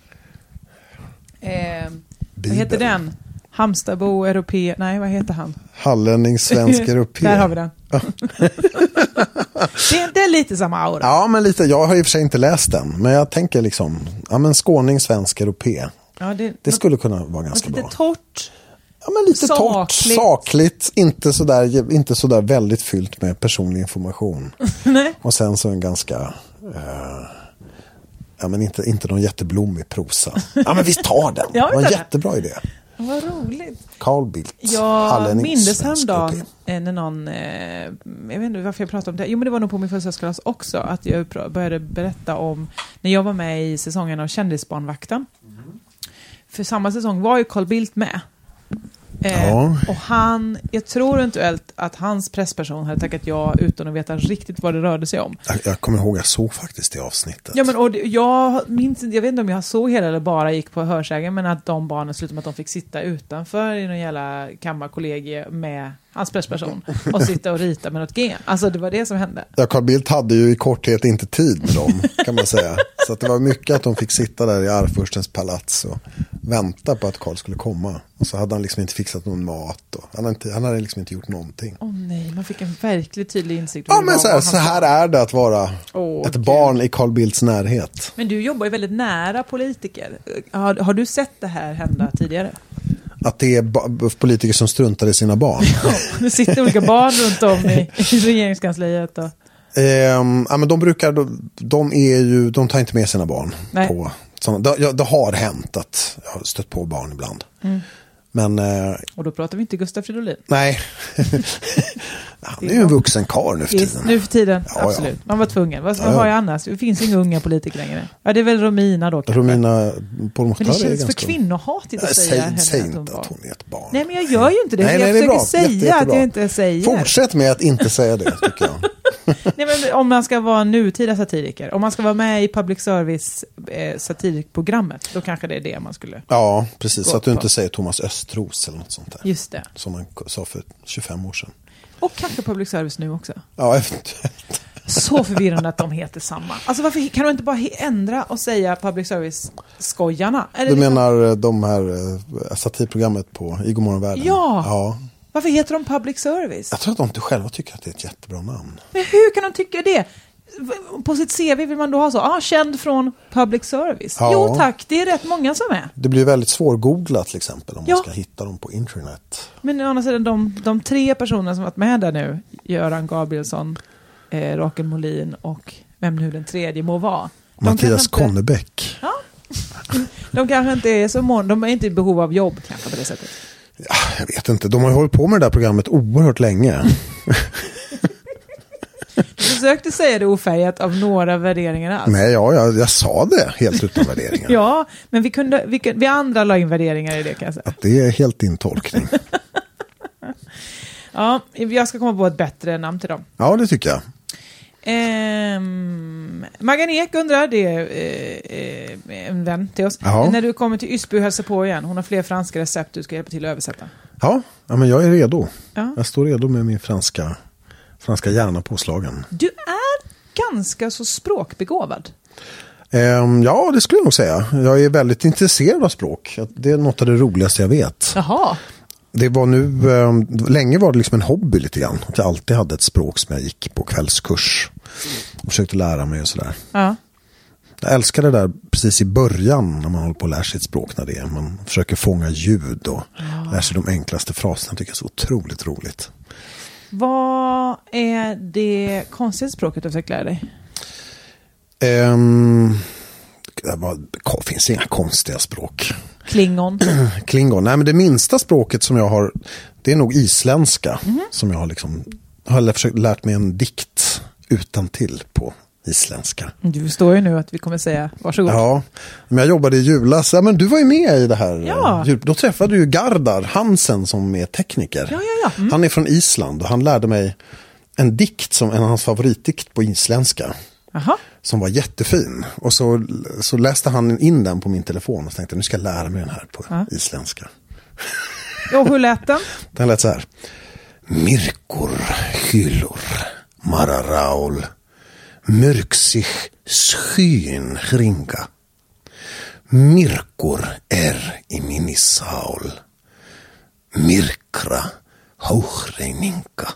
Speaker 7: eh, vad heter den? Hamstabo, europé. Nej, vad heter han?
Speaker 6: Hallänning, svensk, europé.
Speaker 7: Där har vi den. Ja. det, det är lite samma aura.
Speaker 6: Ja, men lite. Jag har i och för sig inte läst den. Men jag tänker liksom, ja men skåning, svensk, europé. Ja, det, det skulle kunna vara ganska
Speaker 7: lite
Speaker 6: bra.
Speaker 7: Lite torrt.
Speaker 6: Ja, men lite sakligt. torrt, sakligt, inte sådär, inte sådär väldigt fyllt med personlig information.
Speaker 7: Nej.
Speaker 6: Och sen så en ganska, uh, ja men inte, inte någon jätteblommig prosa. Ja men vi tar den, ja, det var en jättebra idé.
Speaker 7: Vad roligt.
Speaker 6: Carl Bildt.
Speaker 7: Jag mindes häromdagen när någon, eh, jag vet inte varför jag pratade om det. Jo, men det var nog på min födelsedagsklass också att jag började berätta om när jag var med i säsongen av Kändisbarnvakten. Mm. För samma säsong var ju Carl Bildt med. Eh, ja. Och han, jag tror eventuellt att hans pressperson hade tackat ja utan att veta riktigt vad det rörde sig om.
Speaker 6: Jag, jag kommer ihåg, jag såg faktiskt det avsnittet.
Speaker 7: Ja, men och det, jag minns, jag vet inte om jag såg hela eller bara gick på hörsägen, men att de barnen slutade med att de fick sitta utanför i någon jävla kammarkollegie med hans pressperson, och sitta och rita med något G. Alltså det var det som hände.
Speaker 6: Ja, Carl Bildt hade ju i korthet inte tid med dem, kan man säga. Så att det var mycket att de fick sitta där i Arvfurstens palats och vänta på att Carl skulle komma. Och så hade han liksom inte fixat någon mat. Och han, hade inte, han hade liksom inte gjort någonting.
Speaker 7: Åh oh, nej, man fick en verkligt tydlig insikt.
Speaker 6: Ja, men så här, så här är det att vara
Speaker 7: oh,
Speaker 6: ett barn i Carl Bildts närhet.
Speaker 7: Men du jobbar ju väldigt nära politiker. Har, har du sett det här hända tidigare?
Speaker 6: Att det är ba- politiker som struntar i sina barn.
Speaker 7: Det sitter olika barn runt om i, i regeringskansliet. Och...
Speaker 6: Ehm, ja, men de brukar, de, de är ju, de tar inte med sina barn. Nej. På såna, det, ja, det har hänt att jag har stött på barn ibland. Mm. Men, eh,
Speaker 7: och då pratar vi inte Gustaf Fridolin.
Speaker 6: Nej. Han är ju en vuxen karl nu för tiden.
Speaker 7: Nu för tiden,
Speaker 6: ja,
Speaker 7: absolut.
Speaker 6: Ja.
Speaker 7: Man var tvungen. Vad,
Speaker 6: ja,
Speaker 7: vad
Speaker 6: ja.
Speaker 7: har jag annars? Det finns inga unga politiker längre. Ja, det är väl Romina då. Kanske.
Speaker 6: Romina Pourmokhtari.
Speaker 7: Men det känns för kvinnohatigt att säga henne.
Speaker 6: Säg inte att hon är ett barn.
Speaker 7: Nej, men jag gör ju inte det.
Speaker 6: Nej,
Speaker 7: jag
Speaker 6: nej,
Speaker 7: försöker säga
Speaker 6: jätte,
Speaker 7: att jag inte säger.
Speaker 6: Fortsätt med att inte säga det, tycker jag.
Speaker 7: Nej, men om man ska vara nutida satiriker, om man ska vara med i public service eh, satirikprogrammet, då kanske det är det man skulle.
Speaker 6: Ja, precis. Så att du inte säger Thomas Östros eller något sånt där.
Speaker 7: Just det.
Speaker 6: Som man sa för tjugofem år sedan.
Speaker 7: Och kanske public service nu också.
Speaker 6: Ja, eventuellt.
Speaker 7: Så förvirrande att de heter samma. Alltså varför kan du inte bara ändra och säga public service-skojarna?
Speaker 6: Du liksom... menar de här satirprogrammet på I God morgon världen?
Speaker 7: Ja.
Speaker 6: ja.
Speaker 7: Varför heter de public service?
Speaker 6: Jag tror att de inte själva tycker att det är ett jättebra namn.
Speaker 7: Men hur kan de tycka det? På sitt C V vill man då ha så, ah, känd från public service. Ja. Jo tack, det är rätt många som är.
Speaker 6: Det blir väldigt svårgooglat till exempel om
Speaker 7: ja.
Speaker 6: man ska hitta dem på internet.
Speaker 7: Men å andra sidan, de, de tre personer som varit med där nu, Göran Gabrielsson, eh, Rakel Molin och vem nu den tredje må vara.
Speaker 6: Mattias inte... Konnebäck.
Speaker 7: Ja. De kanske inte är så mån, de är inte i behov av jobb kanske på det sättet.
Speaker 6: Ja, jag vet inte, de har ju hållit på med det där programmet oerhört länge.
Speaker 7: Du försökte säga det ofärgat av några värderingar alls.
Speaker 6: Nej, ja, jag, jag sa det helt utan värderingar.
Speaker 7: Ja, men vi, kunde, vi, vi andra la in värderingar i det kan jag säga.
Speaker 6: Att det är helt din tolkning.
Speaker 7: Ja, jag ska komma på ett bättre namn till dem.
Speaker 6: Ja, det tycker jag.
Speaker 7: Ehm, Maggan Ek undrar, det är eh, en vän till oss.
Speaker 6: Jaha.
Speaker 7: När du kommer till Ysby och hälsa på igen, hon har fler franska recept du ska hjälpa till att översätta.
Speaker 6: Ja, ja men jag är redo.
Speaker 7: Ja.
Speaker 6: Jag står redo med min franska, franska hjärna påslagen.
Speaker 7: Du är ganska så språkbegåvad.
Speaker 6: Um, ja, det skulle jag nog säga. Jag är väldigt intresserad av språk. Det är något av det roligaste jag vet.
Speaker 7: Jaha.
Speaker 6: Det var nu, um, länge var det liksom en hobby lite grann. Att jag alltid hade ett språk som jag gick på kvällskurs. Och försökte lära mig och sådär.
Speaker 7: Ja.
Speaker 6: Jag älskar det där precis i början när man håller på att lära sig ett språk. När det är. Man försöker fånga ljud och ja. lär sig de enklaste fraserna. Jag tycker det är så otroligt roligt.
Speaker 7: Vad är det konstigaste språket du försöker lära dig?
Speaker 6: Um, det var, det finns inga konstiga språk.
Speaker 7: Klingon.
Speaker 6: Klingon. Nej, men det minsta språket som jag har, det är nog isländska. Mm. Som jag har liksom, har försökt lärt mig en dikt utan till på isländska.
Speaker 7: Du förstår ju nu att vi kommer säga varsågod.
Speaker 6: Ja, men jag jobbade i julas. Ja, men du var ju med i det här.
Speaker 7: Ja.
Speaker 6: Då träffade du ju Gardar Hansen som är tekniker.
Speaker 7: Ja, ja, ja. Mm.
Speaker 6: Han är från Island och han lärde mig en dikt som en av hans favoritdikt på isländska.
Speaker 7: Aha.
Speaker 6: Som var jättefin. Och så, så läste han in den på min telefon och tänkte nu ska jag lära mig den här på ja. isländska.
Speaker 7: Och hur lät den?
Speaker 6: Den lät så här. Mirkor hylor mararaul mörksich skyn ringa. Mirkor är i min saul. Mirkra hauchreininka.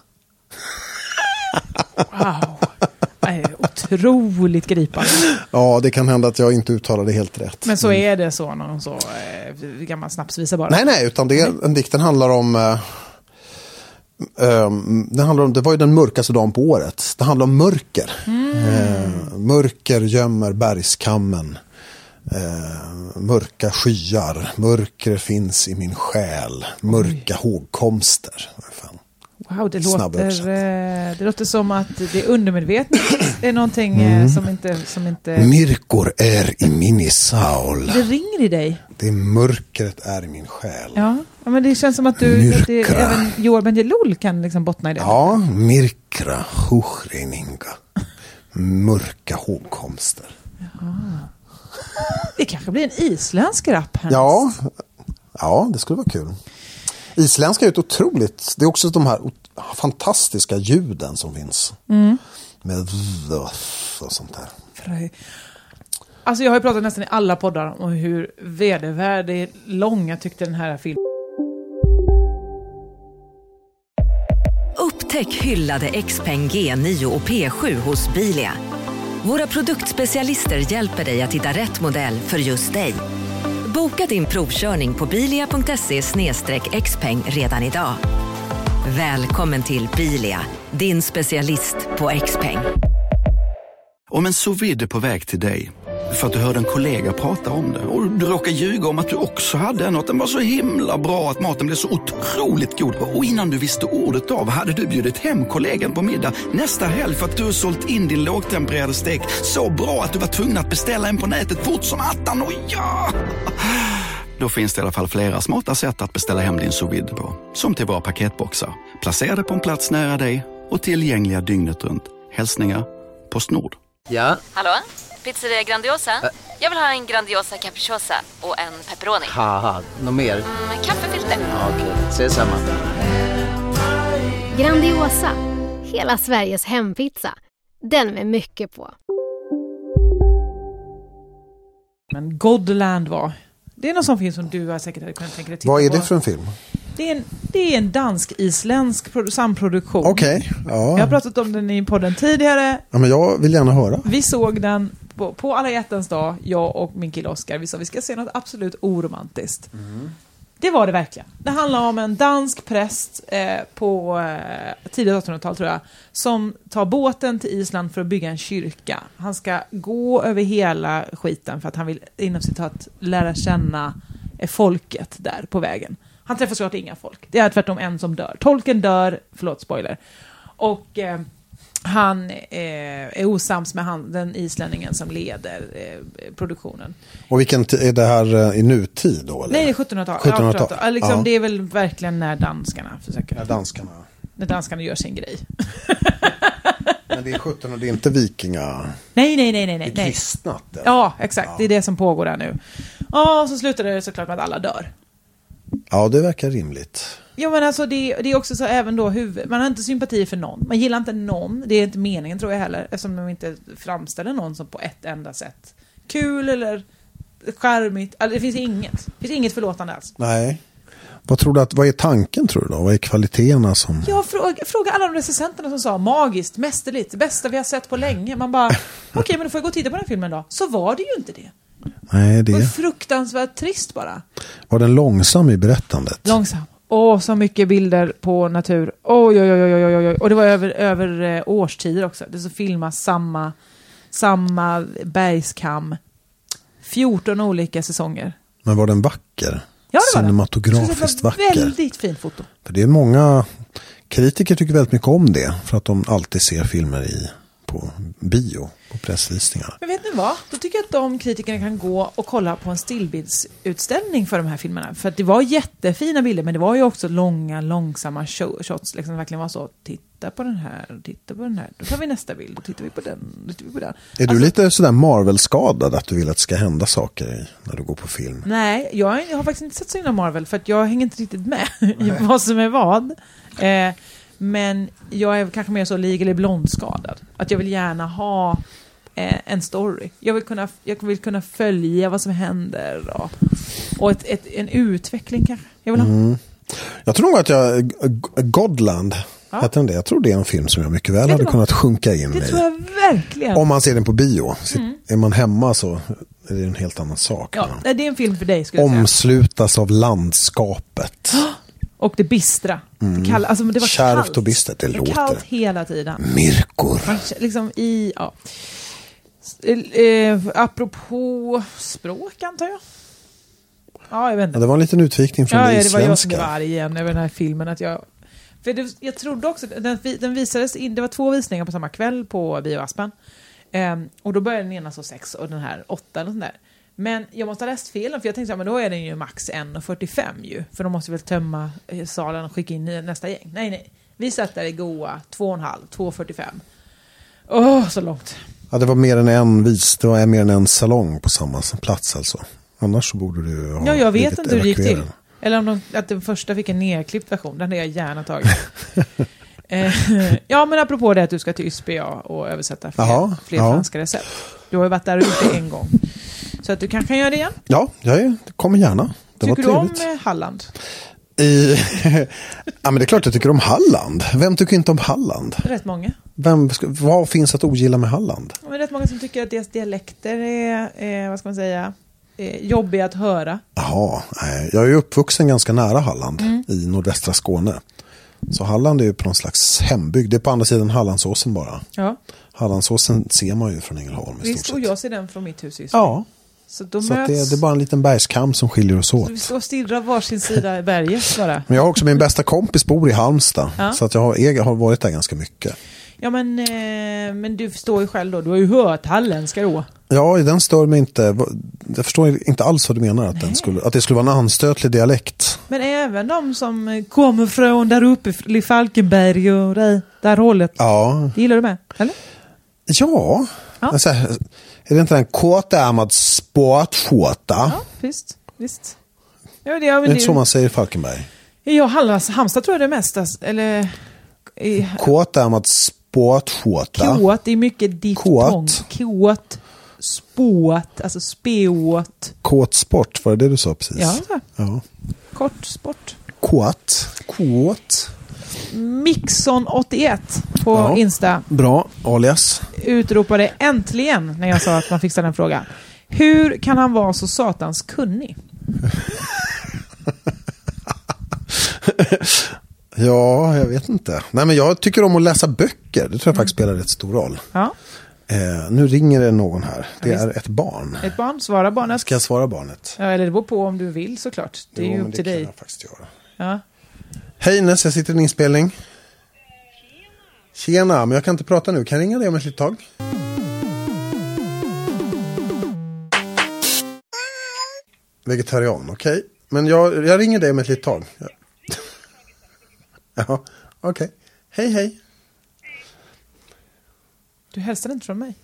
Speaker 7: Wow. Otroligt gripande.
Speaker 6: Ja, det kan hända att jag inte uttalade helt rätt.
Speaker 7: Men så är det så någon så eh, gammal snapsvisa bara.
Speaker 6: Nej, nej, utan det är, en dikten handlar om eh, Um, det, handlar om, det var ju den mörkaste dagen på året. Det handlar om mörker. Mm. Uh, mörker gömmer bergskammen. Uh, mörka skyar. Mörker finns i min själ. Mörka Oj. hågkomster. Fan.
Speaker 7: Wow, det låter, det låter som att det är undermedvetet. Det är någonting mm. som, inte, som inte...
Speaker 6: Mirkor är i min saul.
Speaker 7: Det ringer i dig.
Speaker 6: Det mörkret är i min själ.
Speaker 7: Ja, men det känns som att du att det, även Joel Bendjelloul kan liksom bottna i det.
Speaker 6: Ja, mirkra hauchreininga. Mörka hågkomster.
Speaker 7: Jaha. Det kanske blir en isländsk rap här.
Speaker 6: Ja, ja, det skulle vara kul. Isländska är ett otroligt, det är också de här fantastiska ljuden som finns.
Speaker 7: Mm.
Speaker 6: Med och sånt där.
Speaker 7: Alltså jag har ju pratat nästan i alla poddar om hur vedervärdig lång jag tyckte den här filmen.
Speaker 8: Upptäck hyllade Xpeng G nio och P sju hos Bilia. Våra produktspecialister hjälper dig att hitta rätt modell för just dig. Boka din provkörning på bilia punkt se slash xpeng redan idag. Välkommen till Bilia, din specialist på Xpeng.
Speaker 9: Om en sous vide är på väg till dig för att du hörde en kollega prata om det och du råkar ljuga om att du också hade en och att den var så himla bra att maten blev så otroligt god. Och innan du visste ordet av hade du bjudit hem kollegan på middag nästa helg för att du har sålt in din lågtempererade stek så bra att du var tvungen att beställa en på nätet fort som attan. Och ja! Då finns det i alla fall flera smarta sätt att beställa hem din sous vide på. Som till våra paketboxar, placerade på en plats nära dig och tillgängliga dygnet runt. Hälsningar Postnord.
Speaker 10: Ja?
Speaker 11: Hallå? Pizzeria Grandiosa? Ä Jag vill ha en Grandiosa capriciosa och en pepperoni.
Speaker 10: Haha, något mer?
Speaker 11: Mm, kaffefilter.
Speaker 10: Ja, okej, okay. Ses samma.
Speaker 12: Grandiosa, hela Sveriges hempizza. Den med mycket på.
Speaker 7: Men Godland var... Det är någon sån film som du har säkert hade kunnat tänka dig titta på.
Speaker 6: Vad är det för en film?
Speaker 7: Det är en, det är en dansk-isländsk samproduktion.
Speaker 6: Okej, okay, ja.
Speaker 7: Jag har pratat om den i podden tidigare.
Speaker 6: Ja, men jag vill gärna höra.
Speaker 7: Vi såg den på, på alla hjärtans dag, jag och min kille Oscar. Vi sa vi ska se något absolut oromantiskt. Mm. Det var det verkligen. Det handlar om en dansk präst eh, på eh, tidigt åttiohundratal tror jag, som tar båten till Island för att bygga en kyrka. Han ska gå över hela skiten för att han vill inom citat lära känna eh, folket där på vägen. Han träffar såklart inga folk. Det är tvärtom en som dör. Tolken dör, förlåt spoiler. Och eh, han eh, är osams med han, den islänningen som leder eh, produktionen.
Speaker 6: Och vilken t- är det här i nutid då? Eller?
Speaker 7: Nej, det är sjuttonhundratal.
Speaker 6: sjuttonhundratal.
Speaker 7: Ja, liksom,
Speaker 6: ja.
Speaker 7: Det är väl verkligen när danskarna försöker.
Speaker 6: När danskarna.
Speaker 7: När danskarna gör sin grej.
Speaker 6: Men det är sjuttonhundratal, det är inte vikinga.
Speaker 7: Nej, nej, nej, nej. nej.
Speaker 6: Det är kristnat. Ja,
Speaker 7: ja exakt. Ja. Det är det som pågår där nu. Ja, och så slutar det såklart med att alla dör.
Speaker 6: Ja, det verkar rimligt.
Speaker 7: Ja, men alltså det, det är också så även då huvud, man har inte sympati för någon. Man gillar inte någon. Det är inte meningen tror jag heller. Eftersom de inte framställer någon som på ett enda sätt. Kul eller charmigt. Alltså, det finns inget. Det finns inget förlåtande alls.
Speaker 6: Nej. Vad tror du att, vad är tanken tror du då? Vad är kvaliteterna som...
Speaker 7: Jag fråga, fråga alla de recensenterna som sa magiskt, mästerligt, det bästa vi har sett på länge. Man bara, okej okay, men då får jag gå och titta på den filmen då. Så var det ju inte det.
Speaker 6: Nej, det...
Speaker 7: det var fruktansvärt trist bara.
Speaker 6: Var den långsam i berättandet?
Speaker 7: Långsam. Åh, så mycket bilder på natur. Oj, oj, oj, oj, oj, oj. Och det var över, över eh, årstider också. Det så filmas samma, samma bergskam. fjorton olika säsonger. Men
Speaker 6: var den vacker?
Speaker 7: Ja, det var
Speaker 6: cinematografiskt
Speaker 7: det var
Speaker 6: vacker.
Speaker 7: Väldigt fint foto.
Speaker 6: För det är många kritiker tycker väldigt mycket om det. För att de alltid ser filmer i på bio, på pressvisningar.
Speaker 7: Men vet ni vad? Då tycker jag att de kritikerna kan gå och kolla på en stillbildsutställning för de här filmerna. För att det var jättefina bilder, men det var ju också långa, långsamma shots. Liksom verkligen var så, titta på den här, titta på den här. Då tar vi nästa bild, då tittar vi på den, då tittar vi på den.
Speaker 6: Är alltså, du lite sådär Marvel-skadad att du vill att det ska hända saker när du går på film?
Speaker 7: Nej, jag, jag har faktiskt inte sett så innan Marvel för att jag hänger inte riktigt med i vad som är vad. Eh, Men jag är kanske mer så legally blondskadad. Att jag vill gärna ha eh, en story. Jag vill, kunna, jag vill kunna följa vad som händer. Och, och ett, ett, en utveckling kanske. Jag vill ha.
Speaker 6: Mm. Jag tror nog att jag... Godland, ja. Heter den det? Jag tror det är en film som jag mycket väl hade kunnat sjunka in i.
Speaker 7: Det tror jag verkligen.
Speaker 6: Om man ser den på bio.
Speaker 7: Mm.
Speaker 6: Är man hemma så är det en helt annan sak.
Speaker 7: Ja, det är en film för dig skulle jag säga.
Speaker 6: Omslutas av landskapet.
Speaker 7: Och det bistra.
Speaker 6: Mm.
Speaker 7: Det kall, alltså, det var
Speaker 6: kärvt
Speaker 7: kallt.
Speaker 6: och bistert, det, det låter.
Speaker 7: Kallt hela tiden.
Speaker 6: Myrkor.
Speaker 7: Liksom i, ja. Eh, apropå språk antar jag. Ja, jag vet inte.
Speaker 6: Ja, det var en liten utvikning från
Speaker 7: ja,
Speaker 6: det
Speaker 7: ja,
Speaker 6: isländska.
Speaker 7: det var jag som var arg igen över den här filmen. Att jag, för det, jag trodde också, den, den visades in, det var två visningar på samma kväll på Bioaspen. Eh, och då började den ena så sex och den här åtta eller sånt där. Men jag måste ha läst fel, för jag tänkte att då är den ju max en fyrtiofem ju. För de måste väl tömma salen och skicka in nästa gäng. Nej, nej. Vi satt där i goa två och en halv, två fyrtiofem. Åh, oh, så långt.
Speaker 6: Ja, det var mer än en vis, det var mer än en salong på samma plats alltså. Annars så borde du ha
Speaker 7: ja, jag vet inte hur det gick till. Eller om de, att den första fick en nedklippt version. Den hade jag gärna tagit. eh, ja, men apropå det att du ska till Y S B A och översätta fler,
Speaker 6: Aha,
Speaker 7: fler
Speaker 6: ja.
Speaker 7: franska recept. Du har ju varit där ute en gång. Så att du kanske kan göra det igen.
Speaker 6: Ja, jag kommer gärna. Det
Speaker 7: tycker
Speaker 6: var
Speaker 7: du om
Speaker 6: trevligt.
Speaker 7: Halland?
Speaker 6: I, ja, men det är klart jag tycker om Halland. Vem tycker inte om Halland?
Speaker 7: Rätt många.
Speaker 6: Vem, vad finns att ogilla med Halland?
Speaker 7: Ja, men rätt många som tycker att deras dialekter är, är vad ska man säga, är jobbiga att höra.
Speaker 6: Jaha, jag är ju uppvuxen ganska nära Halland
Speaker 7: Mm.
Speaker 6: i nordvästra Skåne. Så Halland är ju på någon slags hembygd. Det är på andra sidan Hallandsåsen bara.
Speaker 7: Ja.
Speaker 6: Hallandsåsen ser man ju från Ängelholm i
Speaker 7: Visst,
Speaker 6: stort
Speaker 7: och
Speaker 6: sett.
Speaker 7: jag ser den från mitt hus just.
Speaker 6: Ja.
Speaker 7: Så, då
Speaker 6: Så att
Speaker 7: möts...
Speaker 6: det, det är bara en liten bergskam som skiljer oss åt.
Speaker 7: Så vi står och stirrar varsin sida i berget bara.
Speaker 6: Men jag har också min bästa kompis bor i Halmstad.
Speaker 7: Ja.
Speaker 6: Så att jag har, jag har varit där ganska mycket.
Speaker 7: Ja, men, eh, men du förstår ju själv då. Du har ju hört halländska då.
Speaker 6: Ja, den stör mig inte. Jag förstår inte alls vad du menar. Att, den skulle, att det skulle vara en anstötlig dialekt.
Speaker 7: Men även de som kommer från där uppe i Falkenberg och där, där hållet.
Speaker 6: Ja.
Speaker 7: Det gillar du med, eller?
Speaker 6: Ja.
Speaker 7: Ja.
Speaker 6: Alltså, är det inte den kåtärmad sportskjorta?
Speaker 7: Ja, visst. visst. Ja, det, ja, men
Speaker 6: det är inte
Speaker 7: det,
Speaker 6: så man säger i Falkenberg.
Speaker 7: Ja, Hallands, Halmstad tror jag det är mest. Alltså, eller... I,
Speaker 6: kåtärmad sportskjorta.
Speaker 7: Kåt, det är mycket diftong.
Speaker 6: Kåt.
Speaker 7: Kåt. Spåt, alltså spåt.
Speaker 6: Kåtsport, var det det du sa precis?
Speaker 7: Ja, så.
Speaker 6: Ja.
Speaker 7: Kortsport.
Speaker 6: Kåt. Kåt.
Speaker 7: Mixon åttioett på
Speaker 6: Ja.
Speaker 7: Insta.
Speaker 6: Bra, alias.
Speaker 7: Utropade äntligen när jag sa att man fick ställa en fråga. Hur kan han vara så satans kunnig?
Speaker 6: Ja, jag vet inte. Nej, men jag tycker om att läsa böcker. Det tror jag mm. faktiskt spelar rätt stor roll.
Speaker 7: Ja.
Speaker 6: Eh, nu ringer det någon här. Det
Speaker 7: Ja,
Speaker 6: är ett barn.
Speaker 7: Ett barn, svara barnet.
Speaker 6: Ska jag svara barnet?
Speaker 7: Ja, eller det beror på om du vill såklart. Det är
Speaker 6: jo,
Speaker 7: ju
Speaker 6: men
Speaker 7: upp till
Speaker 6: det
Speaker 7: dig.
Speaker 6: kan jag faktiskt göra.
Speaker 7: Ja.
Speaker 6: Hej Ines, jag sitter i en inspelning. Tjena. Tjena, men jag kan inte prata nu. Kan jag ringa dig om ett litet tag? Vegetarian, okej. Okay. Men jag, jag ringer dig om ett litet tag. Ja, ja okej. Okay. Hej, hej.
Speaker 7: Du hälsade inte från mig.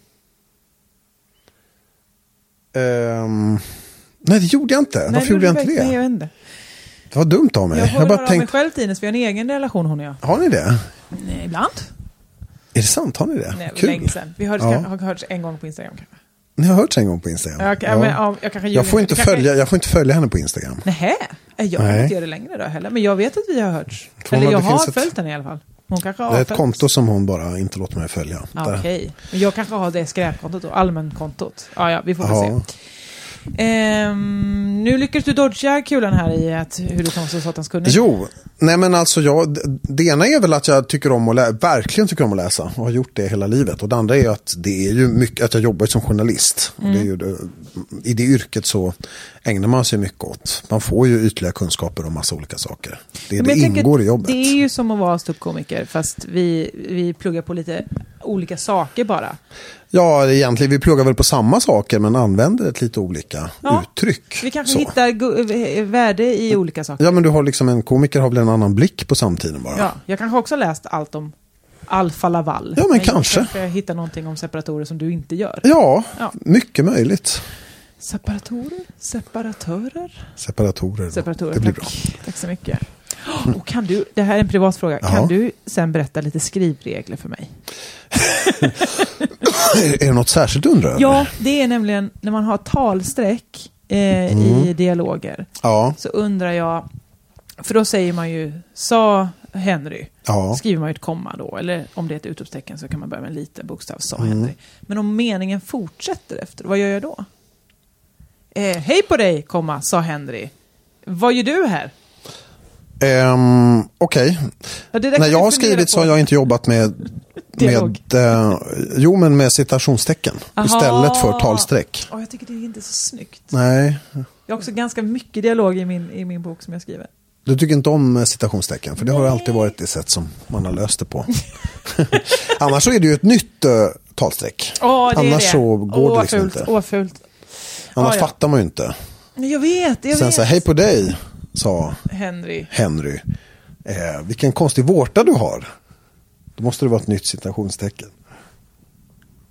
Speaker 6: Um, nej, det gjorde jag inte.
Speaker 7: Nej,
Speaker 6: Varför gjorde jag inte det?
Speaker 7: Nej, jag vet inte.
Speaker 6: Det var dumt av mig.
Speaker 7: Jag håller
Speaker 6: jag bara
Speaker 7: bara
Speaker 6: tänkt...
Speaker 7: mig själv, Tines, vi har en egen relation, hon och jag.
Speaker 6: Har ni det?
Speaker 7: Nej, ibland.
Speaker 6: Är det sant? Har ni det?
Speaker 7: Nej,
Speaker 6: Kul.
Speaker 7: länge sedan. Vi hördes,
Speaker 6: ja.
Speaker 7: har hörts en gång på Instagram kanske.
Speaker 6: Ni har hört en gång på Instagram?
Speaker 7: Jag, ja. men, ja, jag, kanske
Speaker 6: jag, får inte
Speaker 7: kanske...
Speaker 6: följa, jag får inte följa henne på Instagram.
Speaker 7: Nähä? Jag kan
Speaker 6: Nej.
Speaker 7: inte göra det längre då heller. Men jag vet att vi har hörts.
Speaker 6: Får
Speaker 7: Eller
Speaker 6: man,
Speaker 7: jag har
Speaker 6: ett...
Speaker 7: följt henne i alla fall. Hon kanske har
Speaker 6: det är ett
Speaker 7: följt.
Speaker 6: konto som hon bara inte låter mig följa.
Speaker 7: Ah, Okej. Okay. Men jag kanske har det skräpkontot och allmänkontot. Ah, ja, vi får väl
Speaker 6: ja.
Speaker 7: se. Um, nu lyckas du dodga kulan här i att hur du kan vara så satans kunnig.
Speaker 6: Jo, nej men alltså jag, det ena är väl att jag tycker om att lä- verkligen tycker om att läsa och har gjort det hela livet. Och det andra är att det är ju mycket att jag jobbar som journalist. Mm. Och det är ju det, i det yrket så ägnar man sig mycket åt. Man får ju ytterligare kunskaper om massa olika saker. Det, det ingår i jobbet.
Speaker 7: Det är ju som att vara ståuppkomiker fast vi, vi pluggar på lite olika saker bara.
Speaker 6: Ja, egentligen vi pluggar väl på samma saker men använder ett lite olika ja. uttryck.
Speaker 7: Vi kanske
Speaker 6: så.
Speaker 7: hittar go- värde i olika saker.
Speaker 6: Ja, men du har liksom en komiker har väl en annan blick på samtiden bara.
Speaker 7: Ja, jag kanske också läst allt om Alfa Laval.
Speaker 6: Ja, men, men kanske.
Speaker 7: Kanske jag hittar någonting om separatorer som du inte gör.
Speaker 6: Ja, ja. mycket möjligt.
Speaker 7: Separatorer? Separatörer?
Speaker 6: Separatorer.
Speaker 7: Separatorer.
Speaker 6: Det blir
Speaker 7: tack.
Speaker 6: bra.
Speaker 7: Tack så mycket. Och kan du, det här är en privat fråga. Kan ja. du sen berätta lite skrivregler för mig?
Speaker 6: Är det något särskilt undrar?
Speaker 7: Ja, det är nämligen när man har talsträck eh, mm. i dialoger.
Speaker 6: Ja.
Speaker 7: Så undrar jag, för då säger man ju sa Henry.
Speaker 6: Ja.
Speaker 7: Skriver man ju ett komma då. Eller om det är ett utropstecken så kan man börja med en liten bokstav. Sa
Speaker 6: mm.
Speaker 7: Henry. Men om meningen fortsätter efter, vad gör jag då? Eh, Hej på dig, komma, sa Henry. Vad gör du här?
Speaker 6: Um, Okej. Okay. Ja, när jag har skrivit så har jag inte jobbat med, med uh, jo, men med citationstecken. Aha. Istället för talsträck.
Speaker 7: Oh, jag tycker det är inte så snyggt.
Speaker 6: Nej.
Speaker 7: Jag har också ganska mycket dialog i min, i min bok som jag skriver.
Speaker 6: Du tycker inte om citationstecken? För det Nej. har alltid varit det sätt som man har löst det på. Annars så är det ju ett nytt uh, talsträck.
Speaker 7: Oh, det
Speaker 6: Annars
Speaker 7: är det.
Speaker 6: så går
Speaker 7: oh,
Speaker 6: det liksom
Speaker 7: fult,
Speaker 6: inte.
Speaker 7: Åh, fult.
Speaker 6: Annars
Speaker 7: oh, ja.
Speaker 6: fattar man ju inte.
Speaker 7: Jag vet, jag
Speaker 6: Sen
Speaker 7: vet.
Speaker 6: så hej på dig, sa
Speaker 7: Henry.
Speaker 6: Henry. Eh, vilken konstig vårta du har. Då måste det vara ett nytt citationstecken.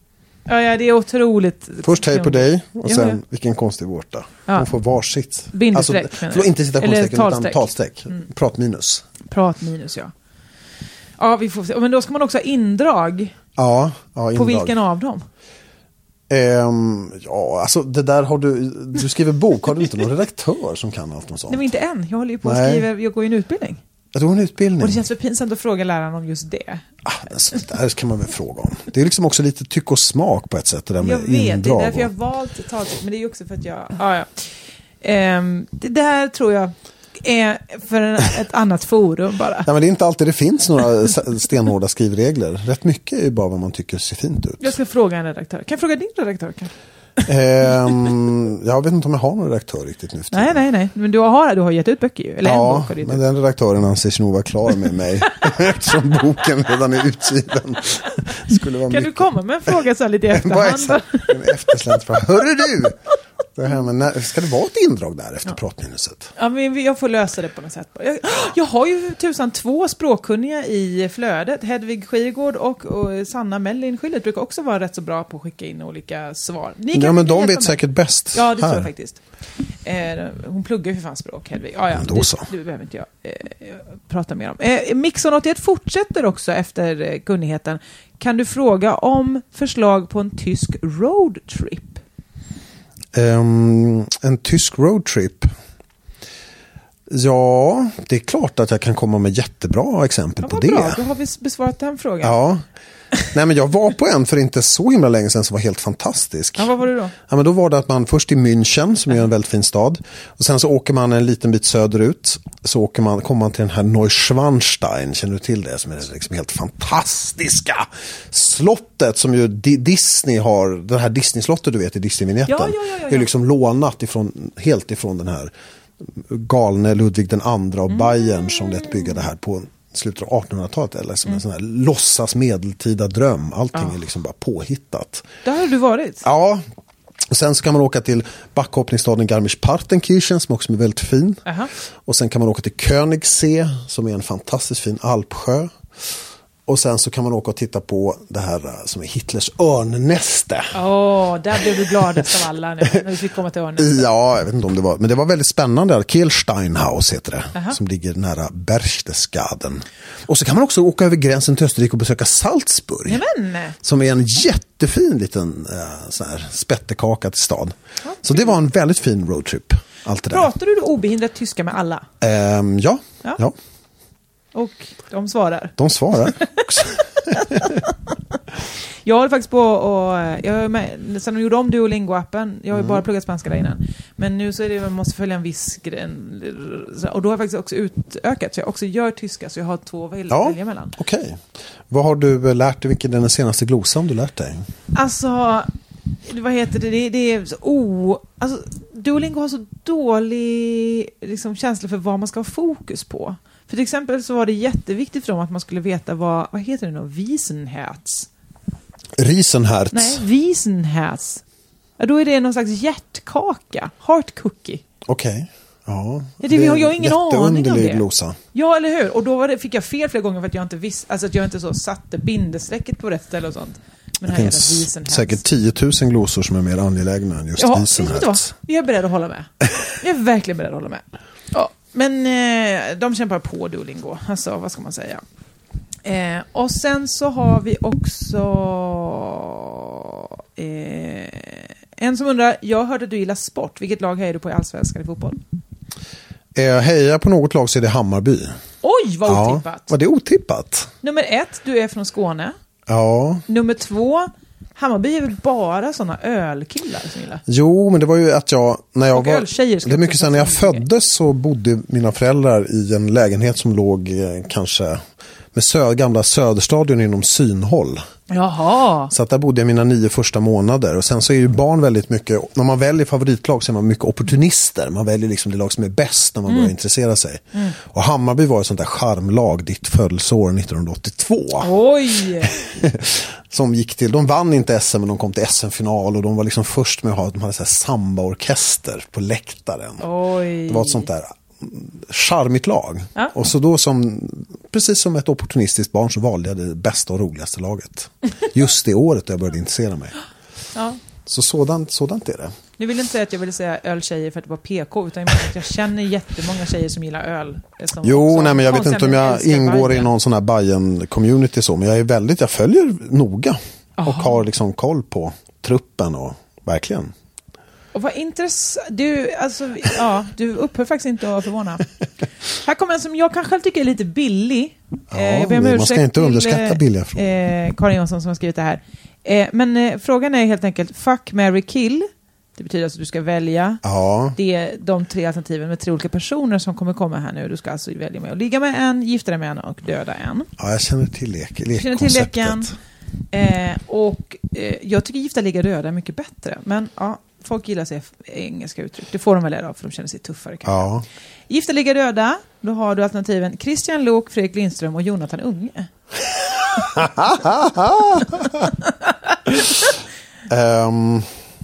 Speaker 7: Ja, ja, det är otroligt.
Speaker 6: Först hej på dig och sen, ja, ja. vilken konstig vårta. Ja. Hon får varsitt.
Speaker 7: Bindesträck.
Speaker 6: Alltså, förlåt, inte citationstecken
Speaker 7: talsträck.
Speaker 6: utan talsträck. Mm. Prat minus.
Speaker 7: Prat minus, ja. Ja, vi får se. Men då ska man också ha indrag.
Speaker 6: Ja, ja indrag.
Speaker 7: På vilken av dem?
Speaker 6: Um, ja, alltså det där har du... Du skriver bok, har du inte någon redaktör som kan allt och sånt?
Speaker 7: Nej, men inte än. Jag håller ju på att skriva, jag går i en utbildning.
Speaker 6: Jag tror en utbildning.
Speaker 7: Och det känns för pinsamt att fråga läraren om just det.
Speaker 6: Ah, alltså, det här kan man väl fråga om. Det är liksom också lite tyck och smak på ett sätt. Det där med
Speaker 7: jag vet,
Speaker 6: indrag
Speaker 7: det är därför jag har valt talet. Men det är ju också för att jag... Ah, ja. um, det där tror jag är för en, ett annat forum bara.
Speaker 6: Nej, men det är inte alltid det finns några stenhårda skrivregler. Rätt mycket är ju bara vad man tycker ser fint ut.
Speaker 7: Jag ska fråga en redaktör. Kan jag fråga din redaktör kanske?
Speaker 6: um, jag vet inte om jag har någon redaktör riktigt nu.
Speaker 7: Nej, nej, nej. Men du har, du har gett ut böcker ju. Eller
Speaker 6: ja,
Speaker 7: en bok,
Speaker 6: men den redaktören anser sig nog vara klar med mig. Eftersom boken redan är utgiven. Skulle vara
Speaker 7: kan mycket. Du komma med en fråga så här lite i efterhand?
Speaker 6: En efterslänt fråga. Hörru du! Det här, men när, ska det vara ett indrag där efter ja. pratminuset?
Speaker 7: Ja, men jag får lösa det på något sätt. Jag, jag har ju tusan två språkkunniga i flödet. Hedvig Skirgård och, och Sanna Mellin Skyllet brukar också vara rätt så bra på att skicka in olika svar. Ni kan,
Speaker 6: ja, men de vet
Speaker 7: med.
Speaker 6: säkert bäst.
Speaker 7: Ja, det
Speaker 6: här.
Speaker 7: tror jag faktiskt. Eh, hon pluggar ju för fan språk, Hedvig. Ja, ja,
Speaker 6: men då så.
Speaker 7: Det, det behöver inte jag eh, prata mer om. Eh, Mixon åttioett fortsätter också efter eh, kunnigheten. Kan du fråga om förslag på en tysk roadtrip?
Speaker 6: Um, en tysk roadtrip. Ja, det är klart att jag kan komma med jättebra exempel
Speaker 7: ja,
Speaker 6: på det.
Speaker 7: Bra. Då har vi besvarat den frågan.
Speaker 6: Ja. Nej, men jag var på en för inte så himla länge sedan som var helt fantastisk.
Speaker 7: Ja, vad var det då?
Speaker 6: Ja, men då var det att man först i München, som är en väldigt fin stad, och sen så åker man en liten bit söderut, så åker man, kommer man till den här Neuschwanstein, känner du till det? Som är liksom helt fantastiska slottet som ju Disney har, det här Disney-slottet du vet i Disney-vignetten,
Speaker 7: ja, ja, ja, ja.
Speaker 6: är liksom lånat ifrån, helt ifrån den här galne Ludvig den andra och mm. Bayern som lät bygga det här på slutet av artonhundratalet eller som mm. en sån här låtsas medeltida dröm. Allting ja. är liksom bara påhittat.
Speaker 7: Där har du varit?
Speaker 6: Ja. Och sen så kan man åka till backhoppningsstaden Garmisch-Partenkirchen som också är väldigt fin.
Speaker 7: Uh-huh.
Speaker 6: Och sen kan man åka till Königssee som är en fantastiskt fin alpsjö. Och sen så kan man åka och titta på det här som är Hitlers örnnäste.
Speaker 7: Åh, oh, där blev du gladast av alla nu, när vi fick komma till örnnäste.
Speaker 6: Ja, jag vet inte om det var, men det var väldigt spännande. Kehlsteinhaus heter det, uh-huh. som ligger nära Berchtesgaden. Och så kan man också åka över gränsen till Österrike och besöka Salzburg.
Speaker 7: Jamen.
Speaker 6: Som är en jättefin liten äh, sån här spettekaka till stad. Okay. Så det var en väldigt fin roadtrip. Allt det där.
Speaker 7: Pratar du då obehindrat tyska med alla?
Speaker 6: Um, ja, ja. ja.
Speaker 7: Och de svarar.
Speaker 6: De svarar också.
Speaker 7: Jag håller faktiskt på och jag är med, sen de gjorde om Duolingo-appen, jag har ju mm. bara pluggat spanska där innan. Men nu så är det man måste följa en viss gren, och då har jag faktiskt också utökat så jag också gör tyska så jag har två att välja,
Speaker 6: ja,
Speaker 7: välja mellan.
Speaker 6: Okej. Okay. Vad har du lärt dig, vilken är den senaste glosan du lärt dig?
Speaker 7: Alltså vad heter det? Det, det är så oh, alltså Duolingo har så dålig liksom känsla för vad man ska ha fokus på. För till exempel så var det jätteviktigt för dem att man skulle veta vad, vad heter det nu? Wiesenherz.
Speaker 6: Riesenherz.
Speaker 7: Nej, Wiesenherz. Ja, då är det någon slags hjärtkaka. Heart cookie.
Speaker 6: Okej. Okay. Ja.
Speaker 7: Det, det har jag ingen aning om det.
Speaker 6: Glosa.
Speaker 7: Ja, eller hur? Och då var det, fick jag fel flera gånger för att jag inte visste, alltså att jag inte så satte bindesträcket på rätt ställe och sånt. Men
Speaker 6: det finns säkert tio tusen glosor som är mer angelägna än just
Speaker 7: ja,
Speaker 6: Wiesenherz.
Speaker 7: Jag är beredd att hålla med. Jag är verkligen beredd att hålla med. Ja. Men eh, de kämpar på Duolingo. Alltså, vad ska man säga? Eh, och sen så har vi också eh, en som undrar, jag hörde att du gillar sport. Vilket lag hejar du på i Allsvenskan i fotboll?
Speaker 6: Eh, hejar på något lag så är det Hammarby.
Speaker 7: Oj, vad otippat.
Speaker 6: Ja, var det otippat?
Speaker 7: Nummer ett, du är från Skåne.
Speaker 6: Ja.
Speaker 7: Nummer två, Hammarby är väl bara sådana ölkillar som gillar.
Speaker 6: Jo, men det var ju att jag när jag
Speaker 7: och
Speaker 6: var det är mycket sen när jag föddes så bodde mina föräldrar i en lägenhet som låg eh, kanske med sö- gamla Söderstadion inom synhåll.
Speaker 7: Jaha.
Speaker 6: Så att där bodde jag mina nio första månader. Och sen så är ju barn väldigt mycket, när man väljer favoritlag så är man mycket opportunister. Man väljer liksom det lag som är bäst när man mm. börjar intressera sig. Mm. Och Hammarby var ett sånt där charmlag, ditt födelseår nittonhundraåttiotvå.
Speaker 7: Oj!
Speaker 6: Som gick till, de vann inte S M men de kom till S M-final och de var liksom först med att ha, de hade så här samba-orkester på läktaren.
Speaker 7: Oj.
Speaker 6: Det var ett sånt där charmigt lag.
Speaker 7: Ja.
Speaker 6: Och så då som precis som ett opportunistiskt barn så valde jag det bästa och roligaste laget. Just det året jag började intressera mig.
Speaker 7: Ja.
Speaker 6: Så sådant, sådant är det.
Speaker 7: Nu vill inte säga att jag vill säga öltjejer för att det var P K, utan jag menar att jag känner jättemånga tjejer som gillar öl. Som,
Speaker 6: jo,
Speaker 7: som
Speaker 6: nej, men jag vet inte om jag ingår
Speaker 7: Bajen.
Speaker 6: i någon sån här Bajen-community så, men jag är väldigt, jag följer noga. Aha. Och har liksom koll på truppen och verkligen.
Speaker 7: Och vad intressant. Du, alltså, ja, du upphör faktiskt inte att förvåna. Här kommer en som jag kanske tycker är lite billig.
Speaker 6: Ja, jag ber om man ska inte underskatta
Speaker 7: till,
Speaker 6: billiga frågor.
Speaker 7: Eh, Karin Jonsson som har skrivit det här. Eh, men eh, frågan är helt enkelt fuck, marry, kill. Det betyder alltså att du ska välja.
Speaker 6: Ja.
Speaker 7: Det är de tre alternativen med tre olika personer som kommer komma här nu. Du ska alltså välja med att ligga med en, gifta dig med en och döda en.
Speaker 6: Ja, jag känner till lek,
Speaker 7: jag känner till leken. Eh, och eh, jag tycker gifta, ligga, döda är mycket bättre. Men ja, folk gillar sig engelska uttryck. Det får de väl lära av för de känner sig tuffare.
Speaker 6: Ja.
Speaker 7: Gifta, ligga, döda. Då har du alternativen Christian Lok, Fredrik Lindström och Jonathan Unge.
Speaker 6: um,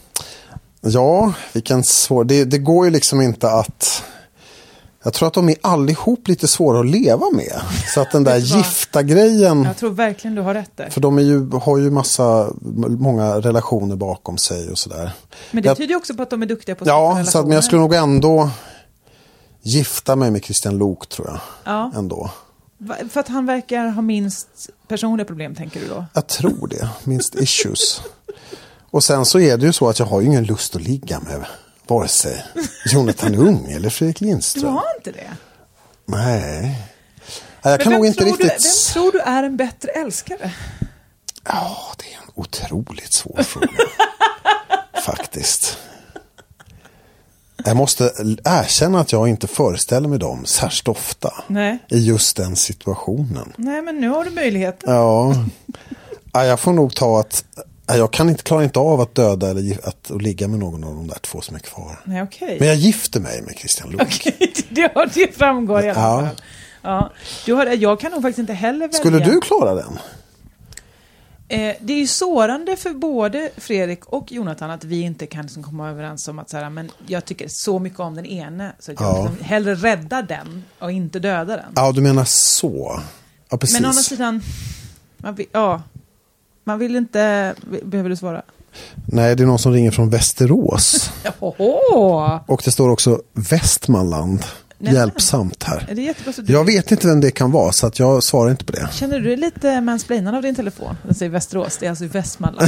Speaker 6: ja, vilken svår... Det, det går ju liksom inte att... Jag tror att de är allihop lite svåra att leva med. Så att den där gifta grejen...
Speaker 7: Jag tror verkligen du har rätt där.
Speaker 6: För de är ju, har ju massa, många relationer bakom sig och sådär.
Speaker 7: Men det
Speaker 6: jag,
Speaker 7: tyder ju också på att de är duktiga på
Speaker 6: ja,
Speaker 7: relationer.
Speaker 6: Så att, men jag skulle nog ändå gifta mig med Christian Lok, tror jag.
Speaker 7: Ja.
Speaker 6: Ändå.
Speaker 7: För att han verkar ha minst personliga problem, tänker du då?
Speaker 6: Jag tror det. Minst issues. Och sen så är det ju så att jag har ju ingen lust att ligga med vare sig Jonathan Unge eller Fredrik Lindström.
Speaker 7: Du har inte det?
Speaker 6: Nej. Jag kan nog inte riktigt...
Speaker 7: Du, vem tror du är en bättre älskare?
Speaker 6: Ja, det är en otroligt svår fråga. Faktiskt. Jag måste erkänna att jag inte föreställer mig dem särskilt ofta.
Speaker 7: Nej.
Speaker 6: I just den situationen.
Speaker 7: Nej, men nu har du möjligheten.
Speaker 6: Ja. Ja, jag får nog ta att jag kan inte, klara inte av att döda eller att, att ligga med någon av de där två som är kvar.
Speaker 7: Nej, okej.
Speaker 6: Men jag gifter mig med Christian Lok.
Speaker 7: Okej, det, det framgår i alla fall.
Speaker 6: Ja.
Speaker 7: Ja. Du har, jag kan nog faktiskt inte heller välja.
Speaker 6: Skulle du klara den?
Speaker 7: Eh, det är ju sårande för både Fredrik och Jonathan att vi inte kan liksom komma överens om att så här, men jag tycker så mycket om den ene så att jag
Speaker 6: Ja.
Speaker 7: liksom hellre rädda den och inte döda den.
Speaker 6: Ja, du menar så. Ja, precis.
Speaker 7: Men å andra sidan, man vill, ja, man vill inte, behöver du svara?
Speaker 6: Nej, det är någon som ringer från Västerås.
Speaker 7: Oho.
Speaker 6: Och det står också Västmanland.
Speaker 7: Nej.
Speaker 6: Hjälpsamt här.
Speaker 7: Är det jättebra så du...
Speaker 6: Jag vet inte vem det kan vara, så att jag svarar inte på det.
Speaker 7: Känner du lite mansplainad av din telefon? Den säger Västerås, det är alltså i Västmanland.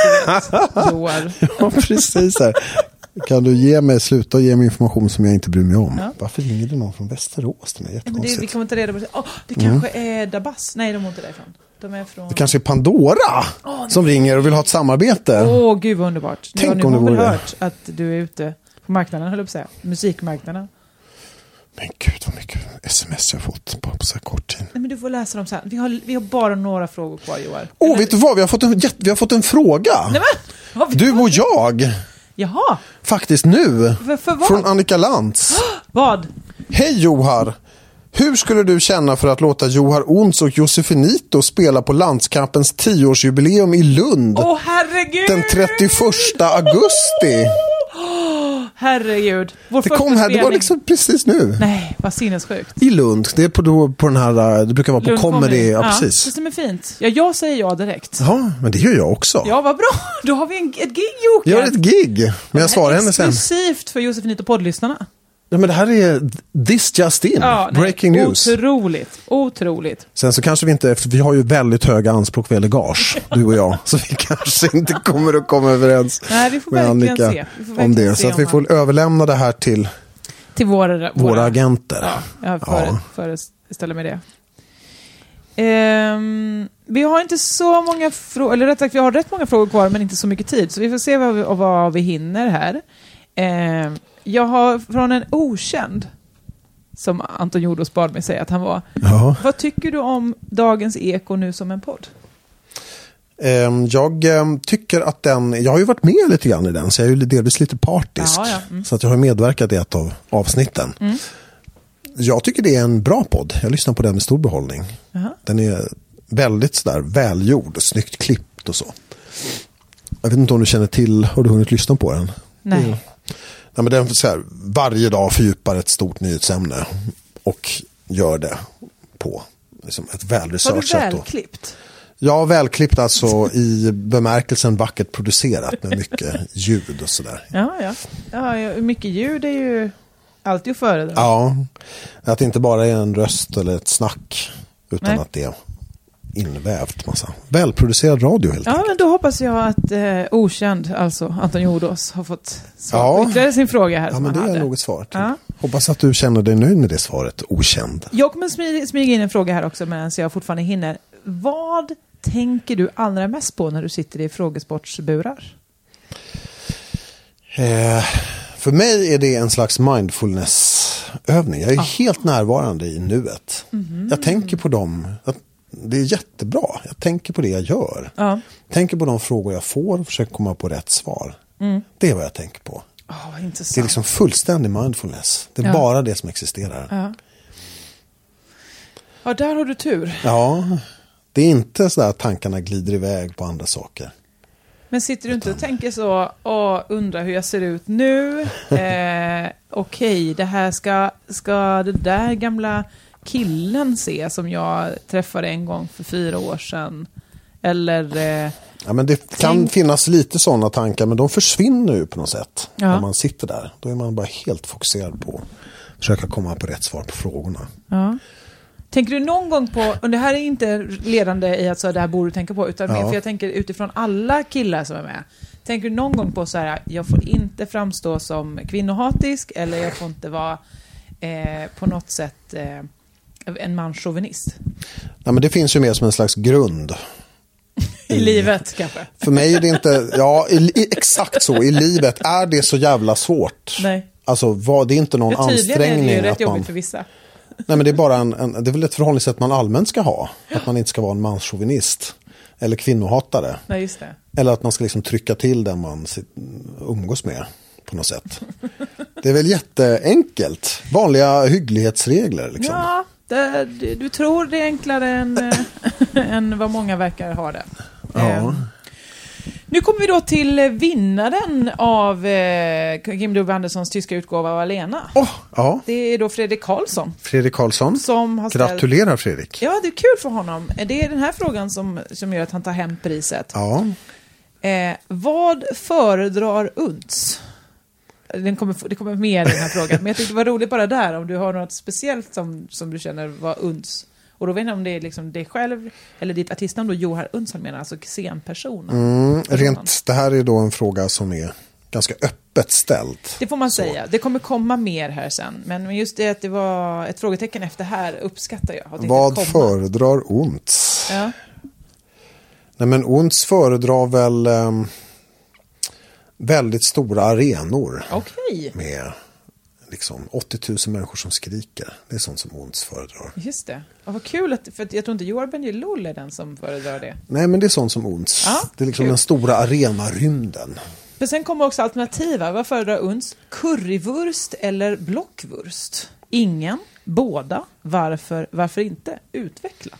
Speaker 7: Joar.
Speaker 6: Ja, precis här. Kan du ge mig, sluta ge mig information som jag inte bryr mig om?
Speaker 7: Ja.
Speaker 6: Varför ringer det någon från Västerås? Det är
Speaker 7: Ja, men det, vi kommer inte reda på det. Oh, det
Speaker 6: Mm.
Speaker 7: kanske är Dabas. Nej, de är inte därifrån. De är från...
Speaker 6: Det kanske är Pandora
Speaker 7: oh,
Speaker 6: som ringer och vill ha ett samarbete.
Speaker 7: Åh, oh, gud vad underbart.
Speaker 6: Tänk
Speaker 7: nu
Speaker 6: om
Speaker 7: har
Speaker 6: det
Speaker 7: ni väl
Speaker 6: vore
Speaker 7: hört att du är ute på marknaden, höll jag på att säga. Musikmarknaden.
Speaker 6: Men gud vad mycket sms jag har fått på, på så här kort tid.
Speaker 7: Nej, men du får läsa dem sen. Vi har, vi har bara några frågor kvar, Joar.
Speaker 6: Åh, oh, vet du vad? Vi har fått en, vi har fått en fråga.
Speaker 7: Nej, men,
Speaker 6: du och jag.
Speaker 7: Jaha.
Speaker 6: Faktiskt nu.
Speaker 7: För, för vad?
Speaker 6: Från Annika Lantz.
Speaker 7: Vad?
Speaker 6: Hej Johar. Hur skulle du känna för att låta Johar Ons och Josefinito spela på landskampens tioårsjubileum i Lund?
Speaker 7: Åh, herregud!
Speaker 6: Den trettioförsta augusti.
Speaker 7: Oh, herregud. Vår
Speaker 6: det kom här, det var liksom precis nu.
Speaker 7: Nej, vad sinnessjukt.
Speaker 6: I Lund, det är på, då, på den här, det brukar vara på
Speaker 7: Lund
Speaker 6: comedy.
Speaker 7: comedy.
Speaker 6: Ja,
Speaker 7: ja,
Speaker 6: precis.
Speaker 7: Det som är fint. Ja, jag säger ja direkt.
Speaker 6: Ja, men det gör jag också.
Speaker 7: Ja, vad bra. Då har vi en, ett gig, Jocke.
Speaker 6: Jag har ett gig, men jag svarar henne sen.
Speaker 7: Exklusivt för Josefinito poddlyssnarna.
Speaker 6: Ja, men det här är this just in.
Speaker 7: Ja,
Speaker 6: breaking
Speaker 7: nej,
Speaker 6: news.
Speaker 7: Otroligt, otroligt.
Speaker 6: Sen så kanske vi inte, för vi har ju väldigt höga anspråk vad gäller gage, du och jag. Så vi kanske inte kommer att komma överens
Speaker 7: nej, vi får
Speaker 6: med
Speaker 7: verkligen
Speaker 6: Annika
Speaker 7: se. Vi får verkligen
Speaker 6: om det.
Speaker 7: se
Speaker 6: Så att vi
Speaker 7: om
Speaker 6: får
Speaker 7: han...
Speaker 6: överlämna det här till,
Speaker 7: till våra,
Speaker 6: våra,
Speaker 7: våra
Speaker 6: agenter.
Speaker 7: Ja, jag före,
Speaker 6: ja.
Speaker 7: föreställer mig det. Um, vi har inte så många frågor, eller rätt sagt vi har rätt många frågor kvar men inte så mycket tid. Så vi får se vad vi, vad vi hinner här. Um, jag har från en okänd som Anton Jordos bad mig säga att han var.
Speaker 6: Ja.
Speaker 7: Vad tycker du om Dagens Eko nu som en podd?
Speaker 6: Um, jag um, tycker att den, jag har ju varit med lite grann i den så jag är ju delvis lite partisk.
Speaker 7: Ja, ja. Mm.
Speaker 6: Så att jag har medverkat i ett av avsnitten.
Speaker 7: Mm.
Speaker 6: Jag tycker det är en bra podd. Jag lyssnar på den med stor behållning.
Speaker 7: Uh-huh.
Speaker 6: Den är väldigt sådär välgjord och snyggt klippt och så. Jag vet inte om du känner till, har du hunnit lyssna på den?
Speaker 7: Nej.
Speaker 6: Mm. Nej, men den så här, varje dag fördjupar ett stort nyhetsämne och gör det på liksom, ett välresearchat.
Speaker 7: Har du välklippt?
Speaker 6: Ja, välklippt alltså i bemärkelsen vackert producerat med mycket ljud och sådär.
Speaker 7: Ja, ja. ja mycket ljud är ju alltid att föredra.
Speaker 6: Ja, att det inte bara är en röst eller ett snack utan Nej. Att det är invävt massa. Välproducerad radio helt
Speaker 7: Ja,
Speaker 6: enkelt.
Speaker 7: men då hoppas jag att eh, okänd, alltså Anton Jordås, har fått svar på ytterligare sin fråga här.
Speaker 6: Ja, men det
Speaker 7: är
Speaker 6: nog ett svar till. Ja. Hoppas att du känner dig nöjd med det svaret, okänd.
Speaker 7: Jag kommer smyga, smyga in en fråga här också medan jag fortfarande hinner. Vad tänker du allra mest på när du sitter i frågesportsburar?
Speaker 6: Eh, för mig är det en slags mindfulnessövning. Jag är ah. helt närvarande i nuet. Mm-hmm. Jag tänker på dem. Det är jättebra. Jag tänker på det jag gör. Ja. Tänker på de frågor jag får och försöker komma på rätt svar. Mm. Det är vad jag tänker på.
Speaker 7: Oh,
Speaker 6: det är liksom fullständig mindfulness. Det är ja. bara det som existerar.
Speaker 7: Ja. ja, där har du tur.
Speaker 6: Ja, det är inte så att tankarna glider iväg på andra saker.
Speaker 7: Men sitter du inte och tänker så och undrar hur jag ser ut nu? eh, Okej, okay, det här ska, ska det där gamla killen se som jag träffade en gång för fyra år sedan? Eller... Eh,
Speaker 6: ja, men det kan tänk... finnas lite sådana tankar, men de försvinner ju på något sätt ja. När man sitter där. Då är man bara helt fokuserad på att försöka komma på rätt svar på frågorna.
Speaker 7: Ja. Tänker du någon gång på, och det här är inte ledande i att så det här borde du tänka på, utan ja. För jag tänker utifrån alla killar som är med. Tänker du någon gång på så här, jag får inte framstå som kvinnohatisk eller jag får inte vara eh, på något sätt eh, en manschauvinist?
Speaker 6: Ja, men det finns ju mer som en slags grund.
Speaker 7: I, I livet kanske.
Speaker 6: För mig är det inte, ja i, i, exakt så, i livet är det så jävla svårt.
Speaker 7: Nej.
Speaker 6: Alltså vad, det är inte någon ansträngning.
Speaker 7: Det är ju rätt
Speaker 6: att
Speaker 7: jobbigt
Speaker 6: man,
Speaker 7: för vissa.
Speaker 6: Nej, men det är bara en, en, det är väl ett förhållningssätt man allmänt ska ha. Att man inte ska vara en manschauvinist eller kvinnohatare.
Speaker 7: Nej, just det.
Speaker 6: Eller att man ska liksom trycka till den man umgås med på något sätt. Det är väl jätteenkelt. Vanliga hygglighetsregler liksom.
Speaker 7: Ja, det, du tror det är enklare än, än vad många verkar ha det.
Speaker 6: Ja.
Speaker 7: Um. Nu kommer vi då till vinnaren av eh, Kim W. Anderssons tyska utgåva av Alena.
Speaker 6: Oh, ja.
Speaker 7: Det är då Fredrik Karlsson.
Speaker 6: Fredrik Karlsson.
Speaker 7: Som har ställt...
Speaker 6: Gratulerar Fredrik.
Speaker 7: Ja, det är kul för honom. Det är den här frågan som, som gör att han tar hem priset.
Speaker 6: Ja.
Speaker 7: Eh, vad föredrar Unts? Den kommer, det kommer mer i den här frågan. Men jag tyckte det var roligt bara där. Om du har något speciellt som, som du känner var Unts. Och då vet jag om det är liksom dig själv eller ditt artistnamn då Johar Undsson menar, alltså scenpersonen.
Speaker 6: Mm, rent, det här är då en fråga som är ganska öppet ställd.
Speaker 7: Det får man
Speaker 6: så.
Speaker 7: säga. Det kommer komma mer här sen. Men just det att det var ett frågetecken efter här uppskattar jag.
Speaker 6: Vad föredrar Unts?
Speaker 7: Ja.
Speaker 6: Nej, men Unts föredrar väl um, väldigt stora arenor.
Speaker 7: Okej.
Speaker 6: Med liksom åttio tusen människor som skriker. Det är sånt som Unts föredrar.
Speaker 7: Just det. Och vad kul, att, för jag tror inte Joar Bendjelloul är den som föredrar det.
Speaker 6: Nej, men det är sånt som Unts. Ja, det är liksom kul. Den stora arenarymden.
Speaker 7: Men sen kommer också alternativa. Vad föredrar Unts? Currywurst eller blockvurst? Ingen, båda. Varför, varför inte? Utveckla.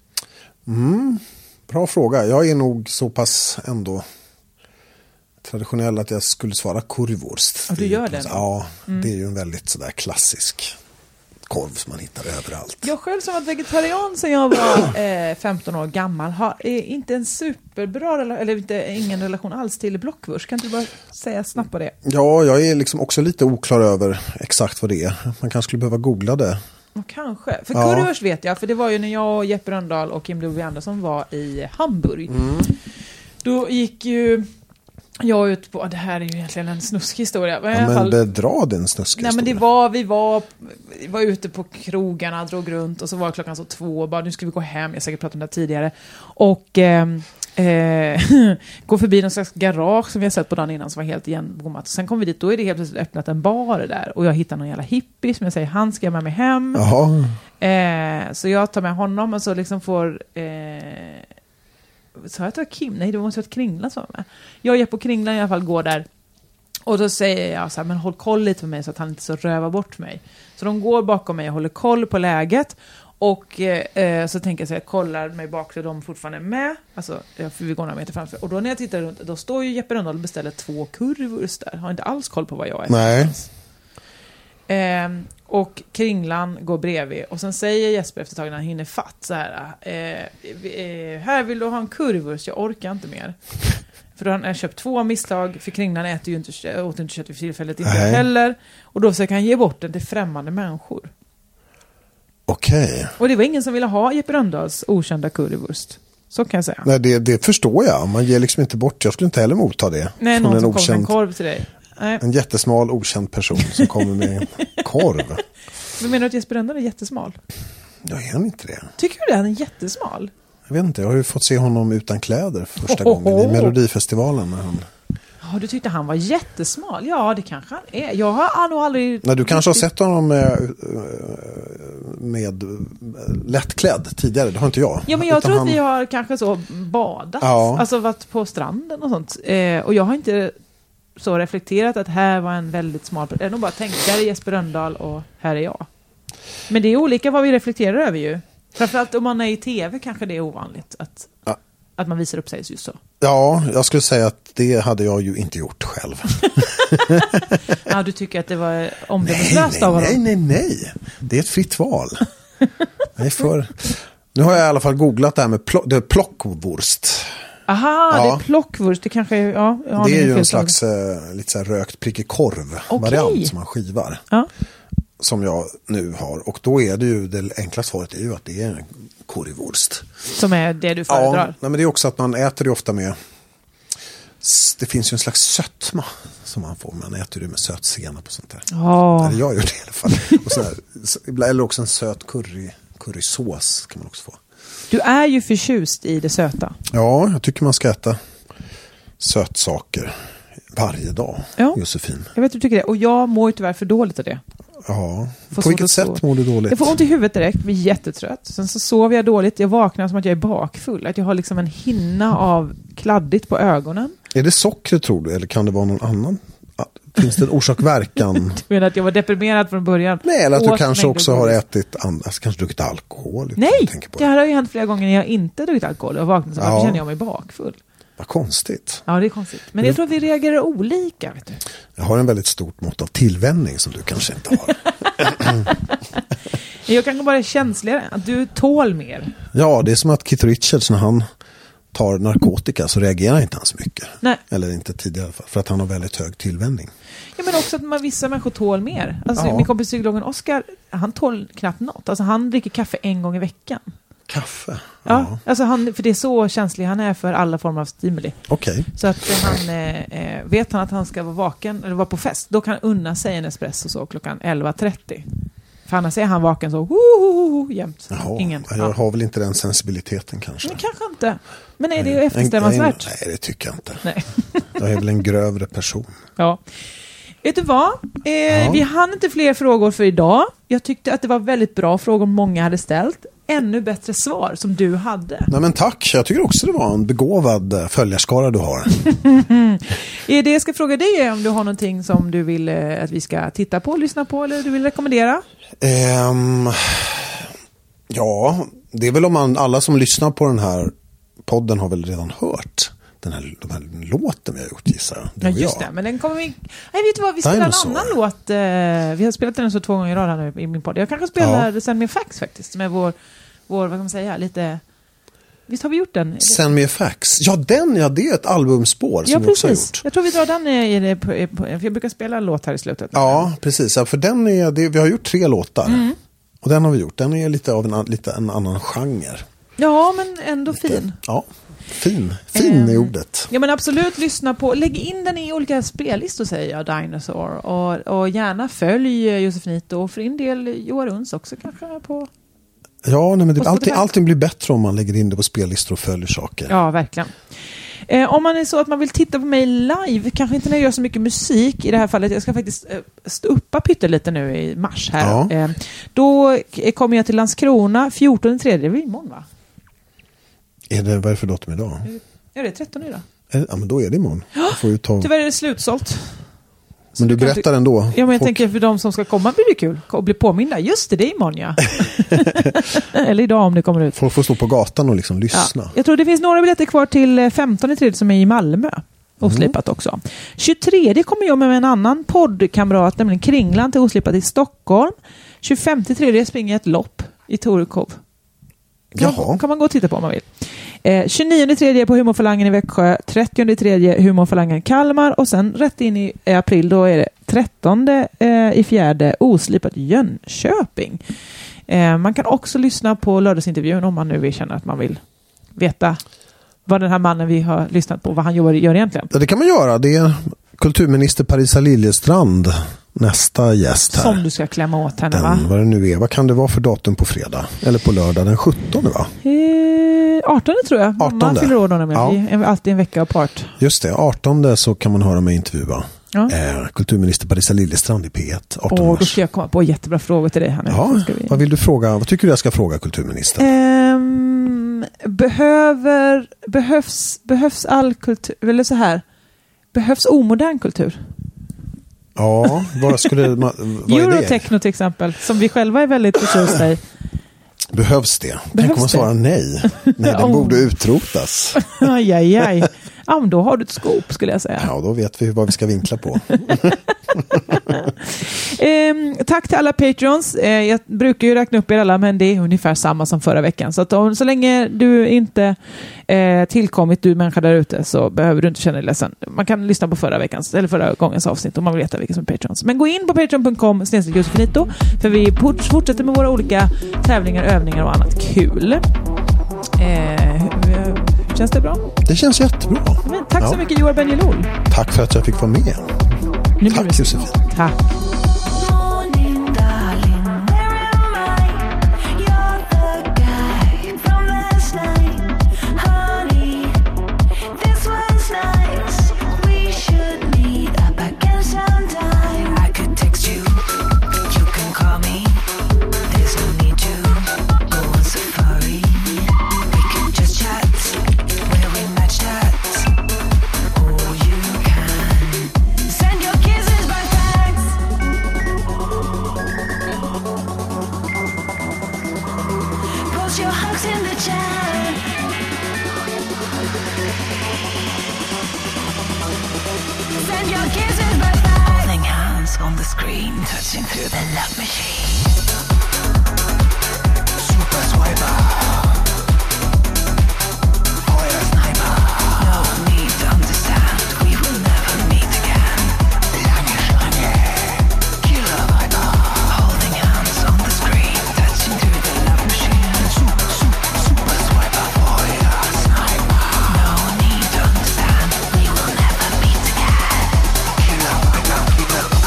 Speaker 6: Mm, bra fråga. Jag är nog så pass ändå traditionell att jag skulle svara currywurst.
Speaker 7: Och du gör det?
Speaker 6: Ja, mm. Det är ju en väldigt sådär klassisk korv som man hittar överallt.
Speaker 7: Jag själv som var vegetarian sedan jag var eh, femton år gammal har eh, inte en superbra eller inte, ingen relation alls till blockwurst. Kan du bara säga snabbt på det?
Speaker 6: Ja, jag är liksom också lite oklar över exakt vad det är. Man kanske skulle behöva googla det.
Speaker 7: Och kanske. För ja. Currywurst vet jag, för det var ju när jag och Jeppe Rönndahl och Kim W. Andersson var i Hamburg. Mm. Då gick ju jag ut på, det här är ju egentligen en snuskhistoria. Men,
Speaker 6: ja, men bedra den snuskhistoria.
Speaker 7: Nej, men det var, vi var, vi var ute på krogarna, drog runt och så var klockan så två, bara nu ska vi gå hem, jag har säkert pratat om det tidigare. Och eh, eh, gå förbi någon slags garage som vi har sett på dagen innan som var helt igenbommat. Sen kom vi dit, då är det helt plötsligt öppnat en bar där och jag hittar någon jävla hippie som jag säger, han ska jag med mig hem. Eh, så jag tar med honom och så liksom får... Eh, så jag tar Kim, nej det måste vara ett Kringlan som var med. Jag är på Kringlan i alla fall, går där. Och då säger jag så här, men håll koll lite på mig så att han inte så rövar bort mig. Så de går bakom mig och håller koll på läget. Och eh, så tänker jag så här, jag kollar mig bak så de fortfarande är med. Alltså, för vi går några meter framför. Och då när jag tittar runt, då står ju Jeppe Rönndahl och beställer två currywurst där. Har inte alls koll på vad jag är.
Speaker 6: Nej.
Speaker 7: Eh, Och Kringlan går bredvid. Och sen säger Jesper efter ett tag när han hinner fatt så här. Eh, eh, här vill du ha en currywurst, jag orkar inte mer. För då har han köpt två misslag. För Kringlan äter ju inte, åt inte kött vid tillfället inte Nej. heller. Och då försöker han ge bort den till främmande människor.
Speaker 6: Okej. Okay.
Speaker 7: Och det var ingen som ville ha Jeppe Rönndahls okända currywurst. Så kan jag säga.
Speaker 6: Nej, det, det förstår jag. Man ger liksom inte bort. Jag skulle inte heller motta det.
Speaker 7: Nej, någon en som okänd, kommer med en korv till dig. Nej.
Speaker 6: En jättesmal, okänd person som kommer med en korv.
Speaker 7: Men menar du att Jesper Rönndahl är jättesmal?
Speaker 6: Jag är han inte det.
Speaker 7: Tycker du det? Han är jättesmal?
Speaker 6: Jag vet inte, jag har ju fått se honom utan kläder första oh, gången oh, oh. i Melodifestivalen. När han...
Speaker 7: Ja, du tyckte han var jättesmal. Ja, det kanske han är. Jag har nog aldrig...
Speaker 6: Nej, du kanske har sett honom med, med lättklädd tidigare, det har inte jag.
Speaker 7: Ja, men jag tror han... att vi har kanske så badat. Ja. Alltså varit på stranden och sånt. Eh, och jag har inte så reflekterat att här var en väldigt smal... Jag har nog bara tänkt, där är Jesper Rönndahl och här är jag. Men det är olika vad vi reflekterar över ju. Framförallt om man är i tv kanske det är ovanligt att, ja. att man visar upp sig just så.
Speaker 6: Ja, jag skulle säga att det hade jag ju inte gjort själv.
Speaker 7: Ja, du tycker att det var omdömeslöst av honom?
Speaker 6: Nej, nej, nej. Det är ett fritt val. Nej, för... Nu har jag i alla fall googlat det här med plock, det är plockwurst.
Speaker 7: Aha, ja. Det är plockwurst. Det kanske är, ja,
Speaker 6: det är ju en slags eh, lite så här rökt prickig korv-variant okay. som man skivar. Ja. Som jag nu har. Och då är det ju, det enkla svaret är ju att det är en currywurst.
Speaker 7: Som är det du föredrar?
Speaker 6: Ja, nej, men det är också att man äter det ofta med, det finns ju en slags sötma som man får. Man äter det med söt senap och sånt där.
Speaker 7: Oh.
Speaker 6: Eller jag gör det i alla fall. Och så här, eller också en söt curry, currysås kan man också få.
Speaker 7: Du är ju förtjust i det söta.
Speaker 6: Ja, jag tycker man ska äta sötsaker varje dag, ja. Josefin.
Speaker 7: Jag vet att du tycker det. Och jag mår ju tyvärr för dåligt av det.
Speaker 6: Ja, på vilket sätt mår du dåligt?
Speaker 7: Jag får ont i huvudet direkt, blir jättetrött. Sen så sover jag dåligt, jag vaknar som att jag är bakfull. Att jag har liksom en hinna av kladdigt på ögonen.
Speaker 6: Är det socker tror du, eller kan det vara någon annan? Finns det en orsak-verkan?
Speaker 7: Du menar att jag var deprimerad från början?
Speaker 6: Nej, eller att du kanske också har ätit annars, kanske druckit alkohol.
Speaker 7: Nej, det här har ju hänt flera gånger när jag inte druckit alkohol och vaknat så ja. känner jag mig bakfull.
Speaker 6: Vad konstigt.
Speaker 7: Ja, det är konstigt. Men jag tror att vi reagerar olika, vet du.
Speaker 6: Jag har en väldigt stort mått av tillvänjning som du kanske inte har.
Speaker 7: Jag kan bara vara känsligare. Att du tål mer.
Speaker 6: Ja, det är som att Keith Richards när han tar narkotika så reagerar inte han så mycket.
Speaker 7: Nej.
Speaker 6: Eller inte tidigare i alla fall. För att han har väldigt hög tillvänjning.
Speaker 7: Ja, men också att man, vissa människor tål mer. Alltså ja. Min kompis psykologen Oskar, han tål knappt något. Alltså han dricker kaffe en gång i veckan.
Speaker 6: Kaffe?
Speaker 7: Ja, ja. Alltså han, för det är så känslig han är för alla former av stimuli.
Speaker 6: Okej. Okay.
Speaker 7: Så att han eh, vet han att han ska vara vaken eller vara på fest, då kan han unna sig en espresso så klockan elva trettio. För annars är han vaken så ho, ho, ho, jämt.
Speaker 6: Jaha,
Speaker 7: Ingen.
Speaker 6: Jag ja. har väl inte den sensibiliteten kanske.
Speaker 7: Men kanske inte. Men är det ju eftersträvansvärt?
Speaker 6: Nej, det tycker jag inte.
Speaker 7: Nej.
Speaker 6: Jag är väl en grövre person.
Speaker 7: Ja. Vet du vad? Eh, ja. Vi hann inte fler frågor för idag. Jag tyckte att det var väldigt bra frågor många hade ställt. Ännu bättre svar som du hade.
Speaker 6: Nej men tack, jag tycker också det var en begåvad följarskara du har.
Speaker 7: Är det jag ska fråga dig om du har någonting som du vill att vi ska titta på, lyssna på eller du vill rekommendera?
Speaker 6: Um, ja, det är väl om man, alla som lyssnar på den här podden har väl redan hört den här, de här låten vi har gjort, gissar
Speaker 7: jag. Ja, just det. Men den kommer vi... Nej, vet du vad? Vi spelar Dinosaur. En annan låt. Vi har spelat den så två gånger i rad här nu i min podd. Jag kanske spelar ja. Send Me a Fax faktiskt. Med vår, vår, vad kan man säga, lite... Visst har vi gjort den?
Speaker 6: Send Me a Fax. Ja, den, ja, det är ett albumspår som ja, vi också har gjort.
Speaker 7: Jag tror vi drar den i, i, på, i, på, för jag brukar spela en låt här i slutet.
Speaker 6: Ja, precis. Ja, för den är, det, vi har gjort tre låtar. Mm. Och den har vi gjort. Den är lite av en, lite en annan genre.
Speaker 7: Ja, men ändå lite, fin.
Speaker 6: Ja. Fin, fin i ordet.
Speaker 7: Ja men absolut, lyssna på, lägg in den i olika spellistor säger jag, Dinosaur. Och, och gärna följ Josefinito och för en del Joar Uns också kanske på...
Speaker 6: Ja, nej, men det, allting, allting blir bättre om man lägger in det på spellistor och följer saker.
Speaker 7: Ja, verkligen. Eh, om man är så att man vill titta på mig live, kanske inte när jag gör så mycket musik i det här fallet, jag ska faktiskt eh, stå uppa pyttelite nu i mars här. Ja. Eh, då kommer jag till Landskrona fjortonde tredje, det är imorgon va?
Speaker 6: Är det, vad är det för datum idag?
Speaker 7: Ja, det är trettonde idag.
Speaker 6: Ja, men då är det imorgon. Får ju ta...
Speaker 7: Tyvärr är det slutsålt.
Speaker 6: Men du berättar ändå.
Speaker 7: Ja, men jag folk... tänker för de som ska komma blir det kul att bli påminda. Just det, det är imorgon, ja. Eller idag om det kommer ut.
Speaker 6: Folk får stå på gatan och liksom lyssna.
Speaker 7: Ja. Jag tror det finns några biljetter kvar till femtonde tredje som är i Malmö. Oslipat mm. också. tjugotredje kommer jag med en annan poddkamrat, nämligen Kringlan till Oslipat i Stockholm. tjugofemte tredje springer ett lopp i Torekov. Kan, man, kan man gå och titta på om man vill. Eh, tjugonionde tredje på Humorfalangen i Växjö, trettionde tredje Humorfalangen i Kalmar och sen rätt in i eh, april då är det trettonde eh, i fjärde Oslipat Jönköping. Eh, man kan också lyssna på lördagsintervjun om man nu vill känna att man vill veta vad den här mannen vi har lyssnat på, vad han gör, gör egentligen.
Speaker 6: Ja, det kan man göra. Det är kulturminister Parisa Liljestrand, nästa gäst här.
Speaker 7: Som du ska klämma åt henne,
Speaker 6: den,
Speaker 7: va?
Speaker 6: Vad det nu är. Vad kan det vara för datum på fredag? Eller på lördag den sjuttonde, va?
Speaker 7: Eh, artonde tror jag.
Speaker 6: artonde.
Speaker 7: Mamma fyller år då nämligen.
Speaker 6: Ja.
Speaker 7: Vi är alltid en vecka apart.
Speaker 6: Just det, artonde så kan man höra mig intervjua.
Speaker 7: Ja.
Speaker 6: Eh, kulturminister Parisa Liljestrand i P ett. artonde
Speaker 7: Åh,
Speaker 6: mars.
Speaker 7: då ska jag komma på jättebra frågor till dig här nu.
Speaker 6: Ja,
Speaker 7: ska vi...
Speaker 6: vad vill du fråga? Vad tycker du jag ska fråga kulturministern?
Speaker 7: Um, behöver, behövs, behövs all kultur, eller så här, behövs omodern kultur?
Speaker 6: Ja, vad skulle vad är
Speaker 7: Eurotechno till exempel, som vi själva är väldigt förtjusta i.
Speaker 6: Behövs det?
Speaker 7: Behövs
Speaker 6: Tänk om man svarar nej. Nej, den
Speaker 7: oh.
Speaker 6: borde utrotas.
Speaker 7: Aj, aj, aj. Ja, men då har du ett skop, skulle jag säga.
Speaker 6: Ja, då vet vi vad vi ska vinkla på.
Speaker 7: eh, tack till alla Patreons. Eh, jag brukar ju räkna upp er alla, men det är ungefär samma som förra veckan. Så att om, så länge du inte eh, tillkommit, du människa där ute, så behöver du inte känna dig ledsen. Man kan lyssna på förra veckans, eller förra gångens avsnitt om man vill veta vilka som är Patreons. Men gå in på patreon punkt com snedstreck josefinito, för vi fortsätter med våra olika tävlingar, övningar och annat kul. Eh, känns det bra?
Speaker 6: Det känns jättebra.
Speaker 7: Men tack
Speaker 6: ja.
Speaker 7: så mycket, Joar Benjelol.
Speaker 6: Tack för att jag fick vara med.
Speaker 7: Nu
Speaker 6: tack Josefin.
Speaker 7: Tack.
Speaker 13: On the screen, touching through the love machine. Super swiper. Fire sniper. No need to understand. We will never meet again. Lange Schlange. Killer viper. Holding hands on the screen, touching through the love machine. Super, super, super swiper. Fire sniper. No need to understand. We will never meet again. Killer viper. Killer viper.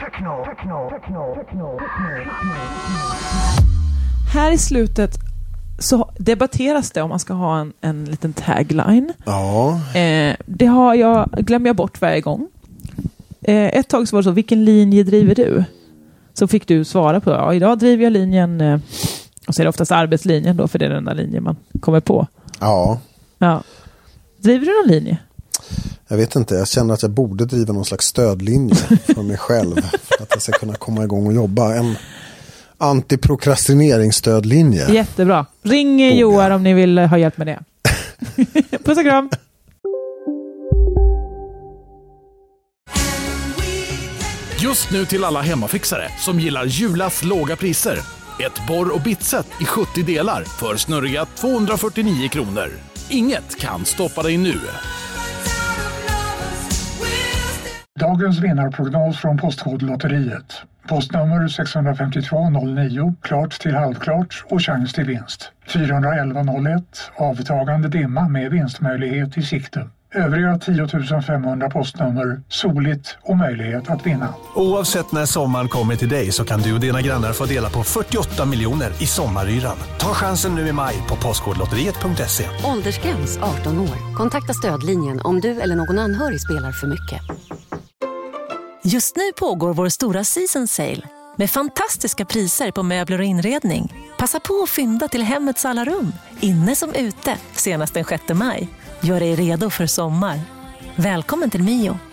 Speaker 7: Här i slutet så debatteras det om man ska ha en, en liten tagline.
Speaker 6: Ja.
Speaker 7: Eh, det har jag, glömmer jag bort varje gång. Eh, ett tag så var det så, vilken linje driver du? Så fick du svara på, ja, idag driver jag linjen, eh, och så är det oftast arbetslinjen då, för det är den enda linjen man kommer på.
Speaker 6: Ja.
Speaker 7: Ja. Driver du någon linje?
Speaker 6: Jag vet inte, jag känner att jag borde driva någon slags stödlinje för mig själv för att jag ska kunna komma igång och jobba. En antiprokrastineringsstödlinje.
Speaker 7: Jättebra. Ring Boga. Joar om ni vill ha hjälp med det. Puss och kram.
Speaker 14: Just nu till alla hemmafixare som gillar Julas låga priser. Ett borr- och bitset i sjuttio delar för snurriga tvåhundrafyrtionio kronor. Inget kan stoppa dig nu.
Speaker 15: Dagens vinnarprognos från Postkodlotteriet. Postnummer sexhundrafemtiotvå noll nio, klart till halvklart och chans till vinst. fyrahundraelva noll ett, avtagande dimma med vinstmöjlighet i sikte. Övriga tio tusen femhundra postnummer, soligt och möjlighet att vinna.
Speaker 16: Oavsett när sommaren kommer till dig så kan du och dina grannar få dela på fyrtioåtta miljoner i sommaryran. Ta chansen nu i maj på postkodlotteriet punkt se.
Speaker 17: Åldersgräns arton år. Kontakta stödlinjen om du eller någon anhörig spelar för mycket.
Speaker 18: Just nu pågår vår stora season sale med fantastiska priser på möbler och inredning. Passa på att fynda till hemmets alla rum, inne som ute, senast den sjätte maj. Gör dig redo för sommar. Välkommen till Mio.